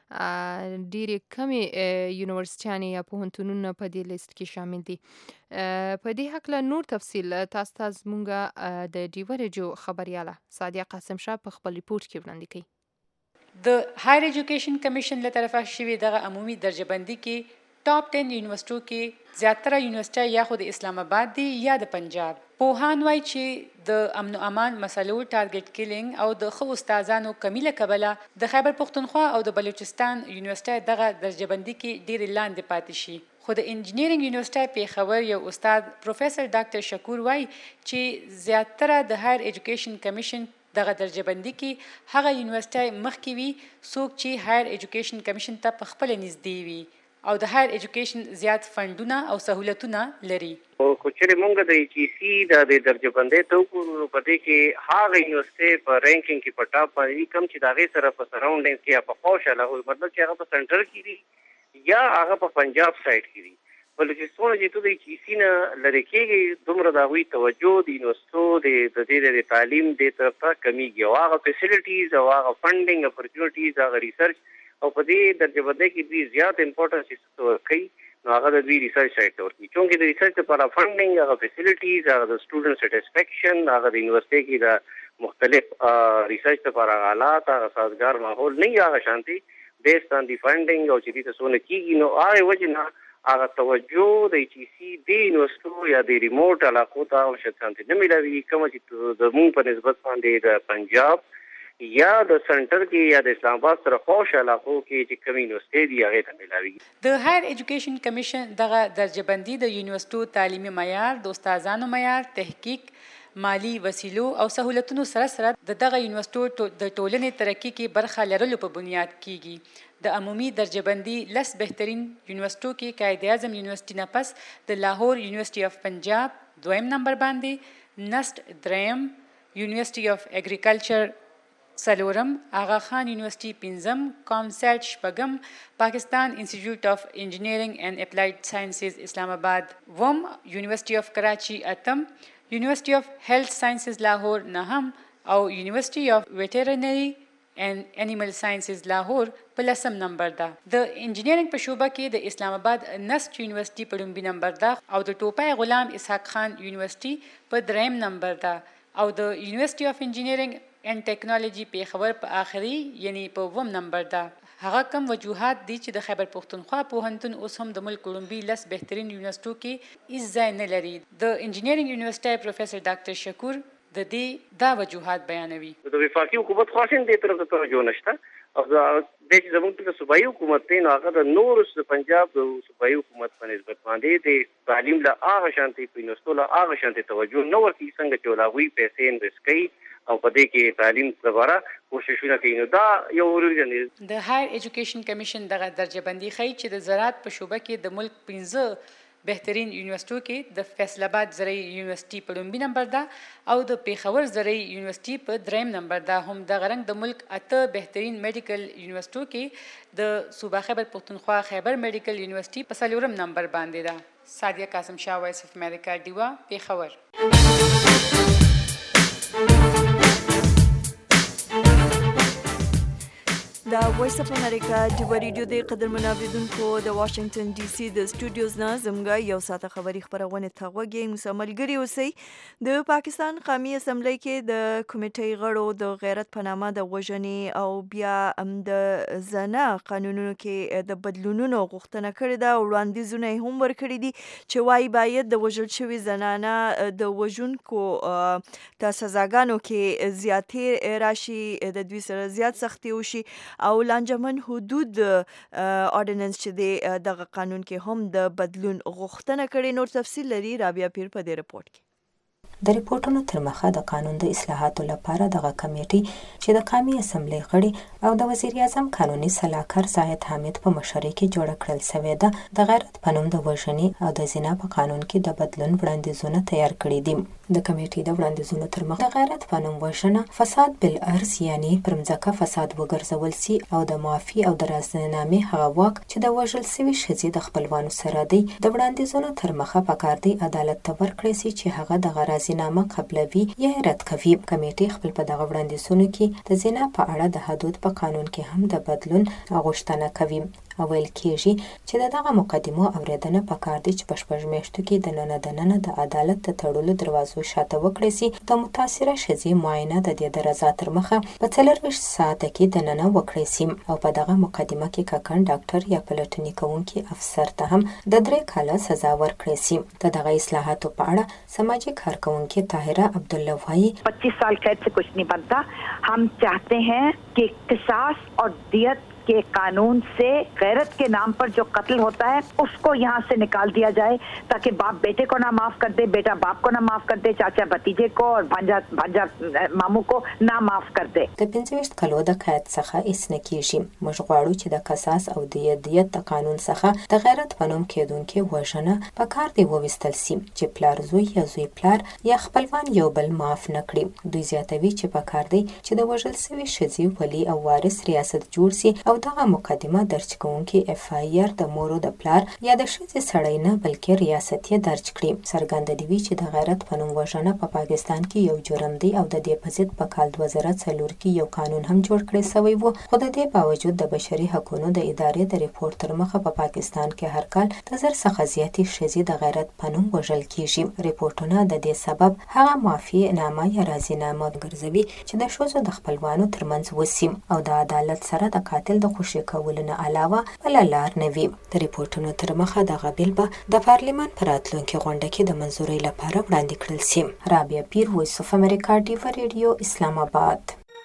ډېرې کمې یونیورسيټیانې یا پوهنتونونه په دې لیست کې شامل دي. په دې هکله نور تفصیل تاسو ته زموږ د ډیوه ریډیو خبرياله سادیه قاسم شاه په خپل ریپورت کې وړاندې کوي. د هایر ایجوکیشن کمیشن له طرفه شوی دغه عمومي درجه بندي کې ټاپ ټن یونیورسيټو کې زیاتره یونیورسيټي یا خو د اسلام آباد دي یا د پنجاب. پوهان وایي چې د امن او امان مسلو ټارګټ کیلینګ او د خو استادانو کمی له کبله د خیبر پختونخوا او د بلوچستان یونیورسيټي دغه درجه بندي کې ډېر لاندې پاتې شي. خو د انجینیرینګ یونیورسيټي پیښور یو استاد پروفیسور ډاکټر شکور وایي چې زیاتره د هایر ایجوکیشن کمیشن دغه درجه بندي کې هغه یونیورسيټي مخکې وي څوک چې هایر ایجوکیشن کمیشن ته په خپل نږدې وي او د هایر ایجوکیشن زیات فندونه او سہولتونه لري. خو چې موږ د ایچ ای سی د درجه بندۍ ته وګورو په دې کې هغه یونیورسيټي په رینکینګ کې په ټاپ باندې کم چې د هغې سره په سراونډینګ کې یا په خوشاله وي مطلب چې هغه په سنټر کې دي یا هغه په پنجاب سایډ کې دي. بلوچستان چې ته د ایچ ای سی نه لرې کېږي دومره د هغوی توجه د یونیورسيټو د دې د تعلیم دې طرف ته کمیږي او هغه فیسیلیټیز او هغه فنډینګ اپورچونیټیز هغه ریسرچ او په دې درجه بندۍ کې دوی زیات امپورټنس ورکوي نو هغه د دوی ریسرچ سایډ ته ورکوي چونکې د ریسرچ لپاره فنډینګ هغه فیسیلیټیز هغه د سټوډنټ سیټسفیکشن هغه د یونیورسيټي کې د مختلف ریسرچ لپاره حالات هغه سازګار ماحول نه هغه شانتي بیسډ آن دی فنډینګ او چې دې ته څونه کېږي نو هغې وجې نه هغه توجه د ایچ ای سی د یونیورسټو یا د ریموټ علاقو ته او شخصان ته نه ملوي، کوم چې د مونږ په نسبت باندې د پنجاب یا د سنټر کې یا د اسلام آباد سره خوش علاقو کې چې کوم یونیورسټي دی هغه ته ملوي. د هایر ایجوکیشن کمیشن دغه درجه بندي د یونیورسټو تعلیمي معیار، د استادانو معیار، تحقیق، مالی وسیلو او سہولتونو سره سره د دغه یونیورسټو د ټولنې ترقی کې برخه لرلو په بنیاد کیږي. د عمومي درجه بندي لس بهترین یونیورسټو کې قائد اعظم یونیورسټي نه پس د لاهور یونیورسټي اف پنجاب دویم نمبر باندې، نسټ دریم، یونیورسټي اف اګریکلچر څلورم، آغا خان یونیورسټي پنځم، کامسیټ شپږم، پاکستان انسټیټیوټ اف انجینیرینګ اینڈ اپلایډ ساینسز اسلام آباد وم، یونیورسټي اف کراچي اتم، یونیورسټي اف هیلث ساینسز لاهور نهم او یونیورسټي اف ویټرنری اینڈ انیمل ساینسز لاهور په لسم نمبر ده. د انجینیرینګ په شعبه کې د اسلام آباد نسټ یونیورسټي په لومبي نمبر ده او د ټوپای غلام اسحاق خان یونیورسټي په دریم نمبر ده او د یونیورسټي اف انجینیرینګ اینڈ ټیکنالوژي پیښور په آخري یعنی په وم نمبر ده. هغه کم وجوهات دي چې د خیبر پښتونخوا پوهنتون اوس هم د ملک لومبي لس بهترین یونیورسټو کې هیڅ ځای نه لري. د انجینیرینګ یونیورسټي پروفیسور ډاکټر شکور د دې دا وجوهات بیانوي. د وفاقي حکومت خاصین دې طرف ته توجه نشته او د دې چې زموږ د صوبایي حکومت دی نو هغه د نور د پنجاب د صوبایي حکومت په نسبت باندې د تعلیم له هغه شانتي په یونیورسټو له هغه شانتي توجه نه ورکوي څنګه چې ولاوي پیسې انویسټ کوي او په دې کې تعلیم لپاره کوششونه کوي. نو دا یو ورغلی د هایر ایجوکیشن کمیشن دغه درجه بندي ښیي چې د زراعت په شعبه کې د ملک پنځه بهترین یونیورسټو کې د فیصل آباد زرعي یونیورسټي په لومبي نمبر ده او د پیښور زرعي یونیورسټي په دریم نمبر ده. هم د غرنګ د ملک اته بهترین میډیکل یونیورسټو کې د صوبه خیبر پښتونخوا خیبر میډیکل یونیورسټي په څلورم نمبر باندې ده. سادیه قاسم شاه، وایس اف امریکا، ډیوا، پیښور. د وایس اف امریکا ډیوا ریډیو د قدرمنو اوریدونکو د واشنگټن ډي سي د سټوډیوز نه زموږ یو ساعته خبري خبرونه ته وګورئ. مسملګری اوسئ. د پاکستان قومي اسمبلی کې د کمیټې غړو د غیرت په نامه د وژنې او بیا د زنا قانونونو کې د بدلونونو غوښتنه کړې ده او وړاندیزونه هم ورکړي دي چې وايي باید د وژل شوي زنانه د وژونکو ته سزاګانو کې زیاتې راشي، د دوی سره زیات سختي وشي او لانجمن حدود اورډیننس چې د دغه قانون کې هم د بدلون غوښتنه کړې. نور تفصیل لري رابعه پیر په دې رپورت کې. د ریپورتونو تر مخه د قانون د اصلاحاتو لپاره دغه کمیټې چې د قومي اسمبلی غړي او د وزیر اعظم قانوني سلاکار زاهد حامد په مشرۍ کې جوړه کړل شوې ده د غیرت په نوم د وژنې او د زنا په قانون کې د بدلون وړاندیزونه تیار کړي دي. د کمیټې د وړاندیزونو تر مخه د غیرت په نوم وژنه فساد بالارض یعنی پر ځمکه فساد وګرځول سي او د معافي او د رازنامې هغه واک چې د وژل شوي ښځې د خپلوانو سره دی د وړاندیزونو تر مخه پکار دی عدالت ته ورکړی سي چې هغه د غرازي نامه قبلوي یا رد کوي. کمیټې خپل په دغه وړاندیزونو کې د زنا په اړه د حدود په قانون کې هم د بدلون غوښتنه کوي. ویل کېږي چې د دغه مقدمو اوریدنه پکار دی چې په شپږ میاشتو کې د ننه د ننه د عدالت د تړلو دروازو شاته وکړي سي. د متاثره ښځې معاینه د دې د رضا تر مخه په څلرویشت ساعته کې د ننه وکړي سي او په دغه مقدمه کې کاکن ډاکټر یا پلټنې کوونکي افسر ته هم د درې کاله سزا ورکړي سي. د دغه اصلاحاتو په اړه سماجی کارکونکي طاهره عبدالله وايي पच्चीस साल कैद से कुछ नहीं बनता. हम चाहते हैं कि किसास और दियत के कानून से गैरत के नाम पर जो कत्ल होता है उसको यहाँ से निकाल दिया जाए ताकि बाप बेटे को ना माफ कर दे, बेटा बाप को ना माफ कर दे, चाचा भतीजे को और भांजा भांजा मामू को ना माफ कर दे. د پنځه کلو د قید څخه هیڅ نه کیږي. موږ غواړو چې د قصاص او د دیت د قانون څخه د غیرت په نوم کېدونکې وژنه په کار دی وویستل سي چې پلار زوی یا زوی پلار یا خپلوان یو بل معاف نه کړي. دوی زیاتوي چې په کار دی چې د وژل شوي ښځې ولي او وارث ریاست جوړ سي او دغه مقدمه درج کوونکي اف آی آر د مور او د پلار یا د ښځې سړی نه بلکې ریاست یې درج کړي. څرګنده دی چې د غیرت په نوم وژنه په پاکستان کې یو جرم دی او د دې په ضد په کال دوه زره څلور کې یو قانون هم جوړ کړی شوی و. خو د دې باوجود د بشري حقوقو د ادارې د ریپورت تر مخه په پاکستان کې هر کال د زر څخه زیاتې ښځې د غیرت په نوم وژل کیږي. ریپورتونه د دې سبب هغه معافي نامه یا راضینامه ګرځوي چې د ښځو د خپلوانو ترمنځ وسي او د عدالت سره د قاتل د خوشي کولو نه علاوه بل لار نه وي. د ریپورتونو تر مخه دغه بیل به د پارلیمان په راتلونکي غونډه کې د منظورۍ لپاره وړاندې کړل شي. رابعه پیر، وایس اف امریکا، ډیوا ریډیو، اسلام آباد.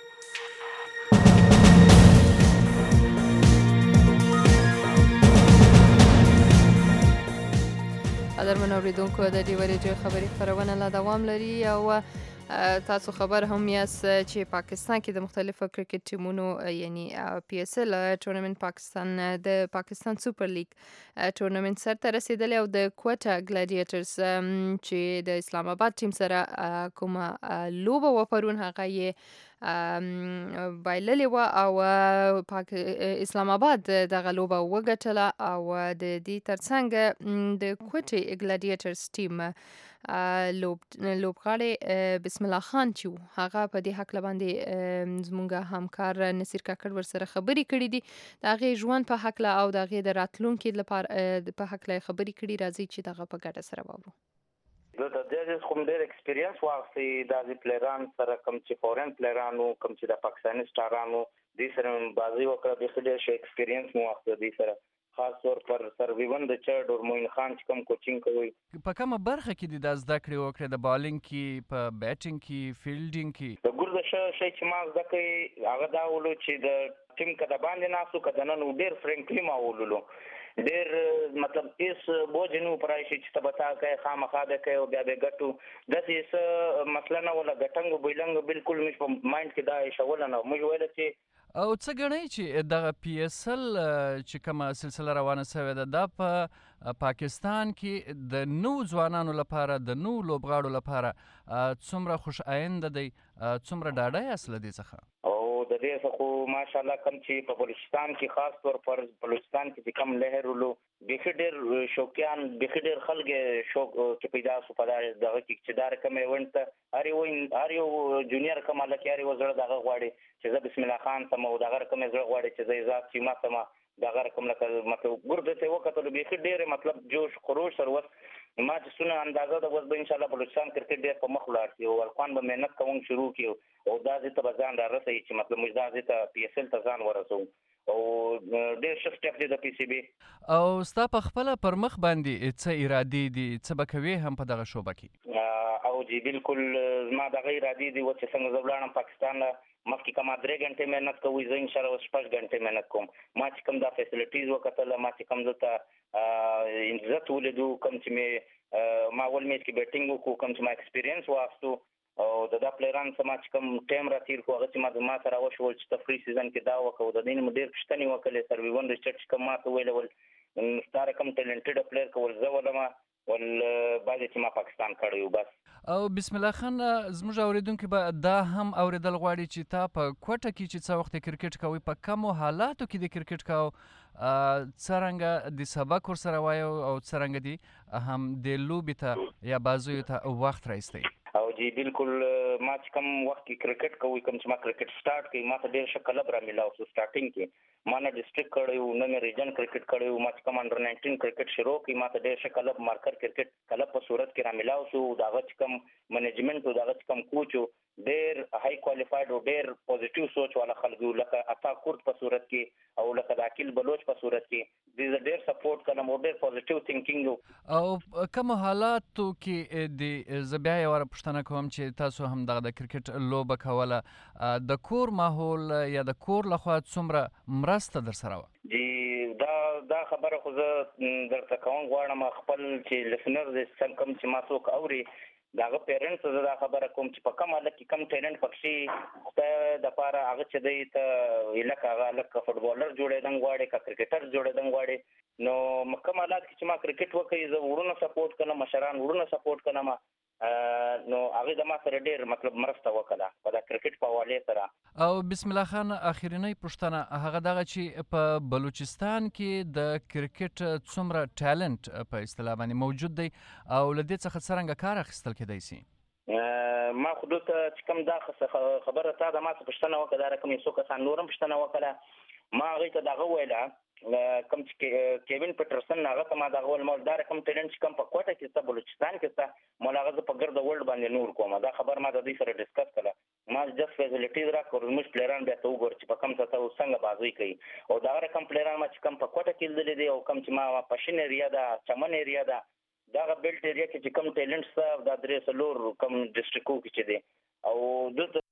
قدرمن اوریدونکو، د ډیوا ریډیو خبري خپرونه لا دوام لري او تاسو خبر هم یاست چې پاکستان کې د مختلفو کرکټ ټیمونو یعنی پی اس ال ټورنمنت پاکستان د پاکستان سوپر لیګ ټورنمنت سره رسیدلی او د کوټا ګلیډیټرز چې د اسلام آباد ټیم سره کومه لوبه و پرون هغه یې بایللې وه او اسلام آباد دغه لوبه وګټله او د دې ترڅنګ د کوټې ګلیډیټرز ټیم لوبغاړی بسم الله خان چې هغه په دې حق باندې زموږ همکار نصیر کاکړ ورسره خبرې کړې دي، د هغې ژوند په هکله او د هغې د راتلونکي لپاره په هکله خبرې کړي. راځي چې دغه په ګډه سره واورو. زه د دې کوم ډېر ایکسپیرینس واخیستی داسې پلیران سره، کوم چې فورن پلیرانو، کوم چې د پاکستاني سټارانو دې سره بازي وکړه، ډېر ډېر ښه ایکسپیرینس مو واخیسته دې سره، خاص طور پر سر ویون د چرډ او موین خان چې کوم کوچینګ کوي. په کومه برخه کې دې دا زده کړې وکړې؟ د بالینګ کې، په بیټینګ کې، فیلډینګ کې؟ د ګور د ښه شی چې ما زده کړی هغه دا ولو چې د ټیم که د باندې ناستو که دننه ډېر فرینکلي ما ولولو، ډېر مطلب هېڅ بوج نه و پرای شي چې ته به تا کوې خامخا به کوې او بیا به ګټو، داسې څه مسله نه وله. ګټنګ او بیلنګ بالکل موږ په مایند کې دا ایښوله نه. موږ ویله چې او څه ګڼئ چې دغه پی اس ال چې کومه سلسله روانه سوې ده دا په پاکستان کې د نوو ځوانانو لپاره، د نوو لوبغاړو لپاره څومره خوش آینده دی؟ څومره ډاډه یاست له دې څخه؟ او د دې څخه ماشاءالله کوم چې په بلوچستان کې خاص طور پر بلوچستان کې چې کوم لهر ولو بیخي ډېر شوقیان، بیخي ډېر خلک شوق چې پیدا شو په دغه کې چې دا رقم ایونټ ته هر یو هر یو جونیئر کوم هلک هر یو زړه دغه غواړي چې زه بسم الله خان سم او دغه رقم زړه غواړي چې زه اضاف چې ما سم دغه رقم لکه مطلب ګور دته وکړو بیخي ډېر مطلب جوش خروش سره وس ما چې څونه اندازه د وس به ان شاء الله بلوچستان کرکټ ډېر په مخ لاړ شي او افغان به مهنت کوم شروع کیو او دا دې ته ځان را رسي چې مطلب موږ دا دې ته پی اس ال ته ځان ورسو او ډېر ښه سټپ دی د پی سی بي. او ستا په خپله پر مخ باندې څه ارادې دي؟ څه به کوې هم په دغه شوبه کې؟ او جی بالکل زما دغه ارادې دي چې څنګه زه ولاړم پاکستان مخکې کومه درې غنټې مهنت کوي، زه انشاءالله اوس شپږ غنټې مهنت کوم. ما چې کوم دا فیسلیټیز وکتله، ما چې کوم دلته عزت ولیدو، کوم چې مې ما اول میچ کې بیټینګ وکړو، کوم چې ما ایکسپیرینس واخیستو او د دا پلیران سره ما چې کوم ټایم راتېر کړو هغه چې ما ما سره وشول چې تفریح سیزن کې دا وکړو. د دې نه مو ډېر پوښتنې وکړلې، سرویون ریچارډ چې کوم ما ته ویل ول ستا رقم ټیلنټډ پلیر کول زه ولمه ول بعضې چې ما پاکستان کړی و بس. او بسم الله خان زموږ اوریدونکي به دا هم اوریدل غواړي چې تا په کوټه کې چې څه وخت کرکټ کوئ په کومو حالاتو کې د کرکټ کوو، څرنګه د سبق ورسره وایو او څرنګه دي هم د لوبې ته یا بازیو ته وخت رایستی؟ او جی بالکل ما چې کوم وخت کې کرکټ کوي، کوم چې ما کرکټ سٹارټ کوي، ما ته ډېر ښه کلب را میلاو شو. سټارټینګ کې ما نه ډسټرکټ کړی و، نه مې ریجن کرکټ کړی و. ما چې کوم انډر ناینټین کرکټ شروع کړي ما ته ډېر ښه کلب مارکر کرکټ کلب په صورت کې را میلاو شو. د هغه چې کوم منیجمنټ و، د هغه چې کوم کوچ و، ډېر هائی کوالیفاید او ډېر پوزیټیو سوچ والا خلک وو، لکه عطا کورد په صورت کې او لکه د عقیل بلوچ په صورت کې دې زه ډېر سپورټ کړم او ډېر پوزیټیو تھینکینګ و. او کومو حالاتو کې د زه بیا یوه پوښتنه کوم چې تاسو هم دغه د کرکټ لوبه کوله، د کور ماحول یا د کور لخوا څومره مرسته در سره وه؟ جی دا دا خبره خو زه درته کوم غواړم خپل چې لسنر کوم چې ما څوک اوري د هغه پیرنټس زه دا خبره کوم چې په کوم حالت کې کم ټیلنټ پکې خدای دپاره هغه چې دی ته لکه هغه لکه فټبالر جوړېدن غواړي که کرکټر جوړېدن غواړي نو کوم حالات کې چې ما کرکټ وکړي زه وروڼه سپورټ کړم، مشران وروڼه سپورټ کړم، نو هغه د ما سره ډېر مطلب مرسته وکړه په دا کرکټ په حوالې سره. او بسم الله خان اخرنۍ پوښتنه هغه دغه چې په بلوچستان کې د کرکټ څومره ټالنټ په اصطلاح باندې موجود دی او له دې څخه څرنګه کار اخیستل کېدی سي؟ ما خو دلته چې کوم دا خبره تا د ما څه پوښتنه وکړه دا رقم یې څو کسان نور هم پوښتنه وکړه ما هغه ته دغه ویلا کوم چې کیوین پټرسن هغه ته ما دغه ول مالدار کوم ټیلنټ کم په کوټه کې ته بلوچستان کې ته ملاغه په ګرد ورلد باندې نور کوم دا خبر ما د دې سره ډیسکس کړه ما جست فیسیلیټیز را کړو موږ پلیران بیا ته وګور چې په کوم څه ته څنګه بازی کوي او دا رقم پلیران ما چې کم په کوټه کې لیدل دي او کم چې ما پښین ایریا دا چمن ایریا دا دا بیلټ ایریا کې چې کم ټیلنټس دا درې سلور کم ډیسټریکټو کې چې دي او د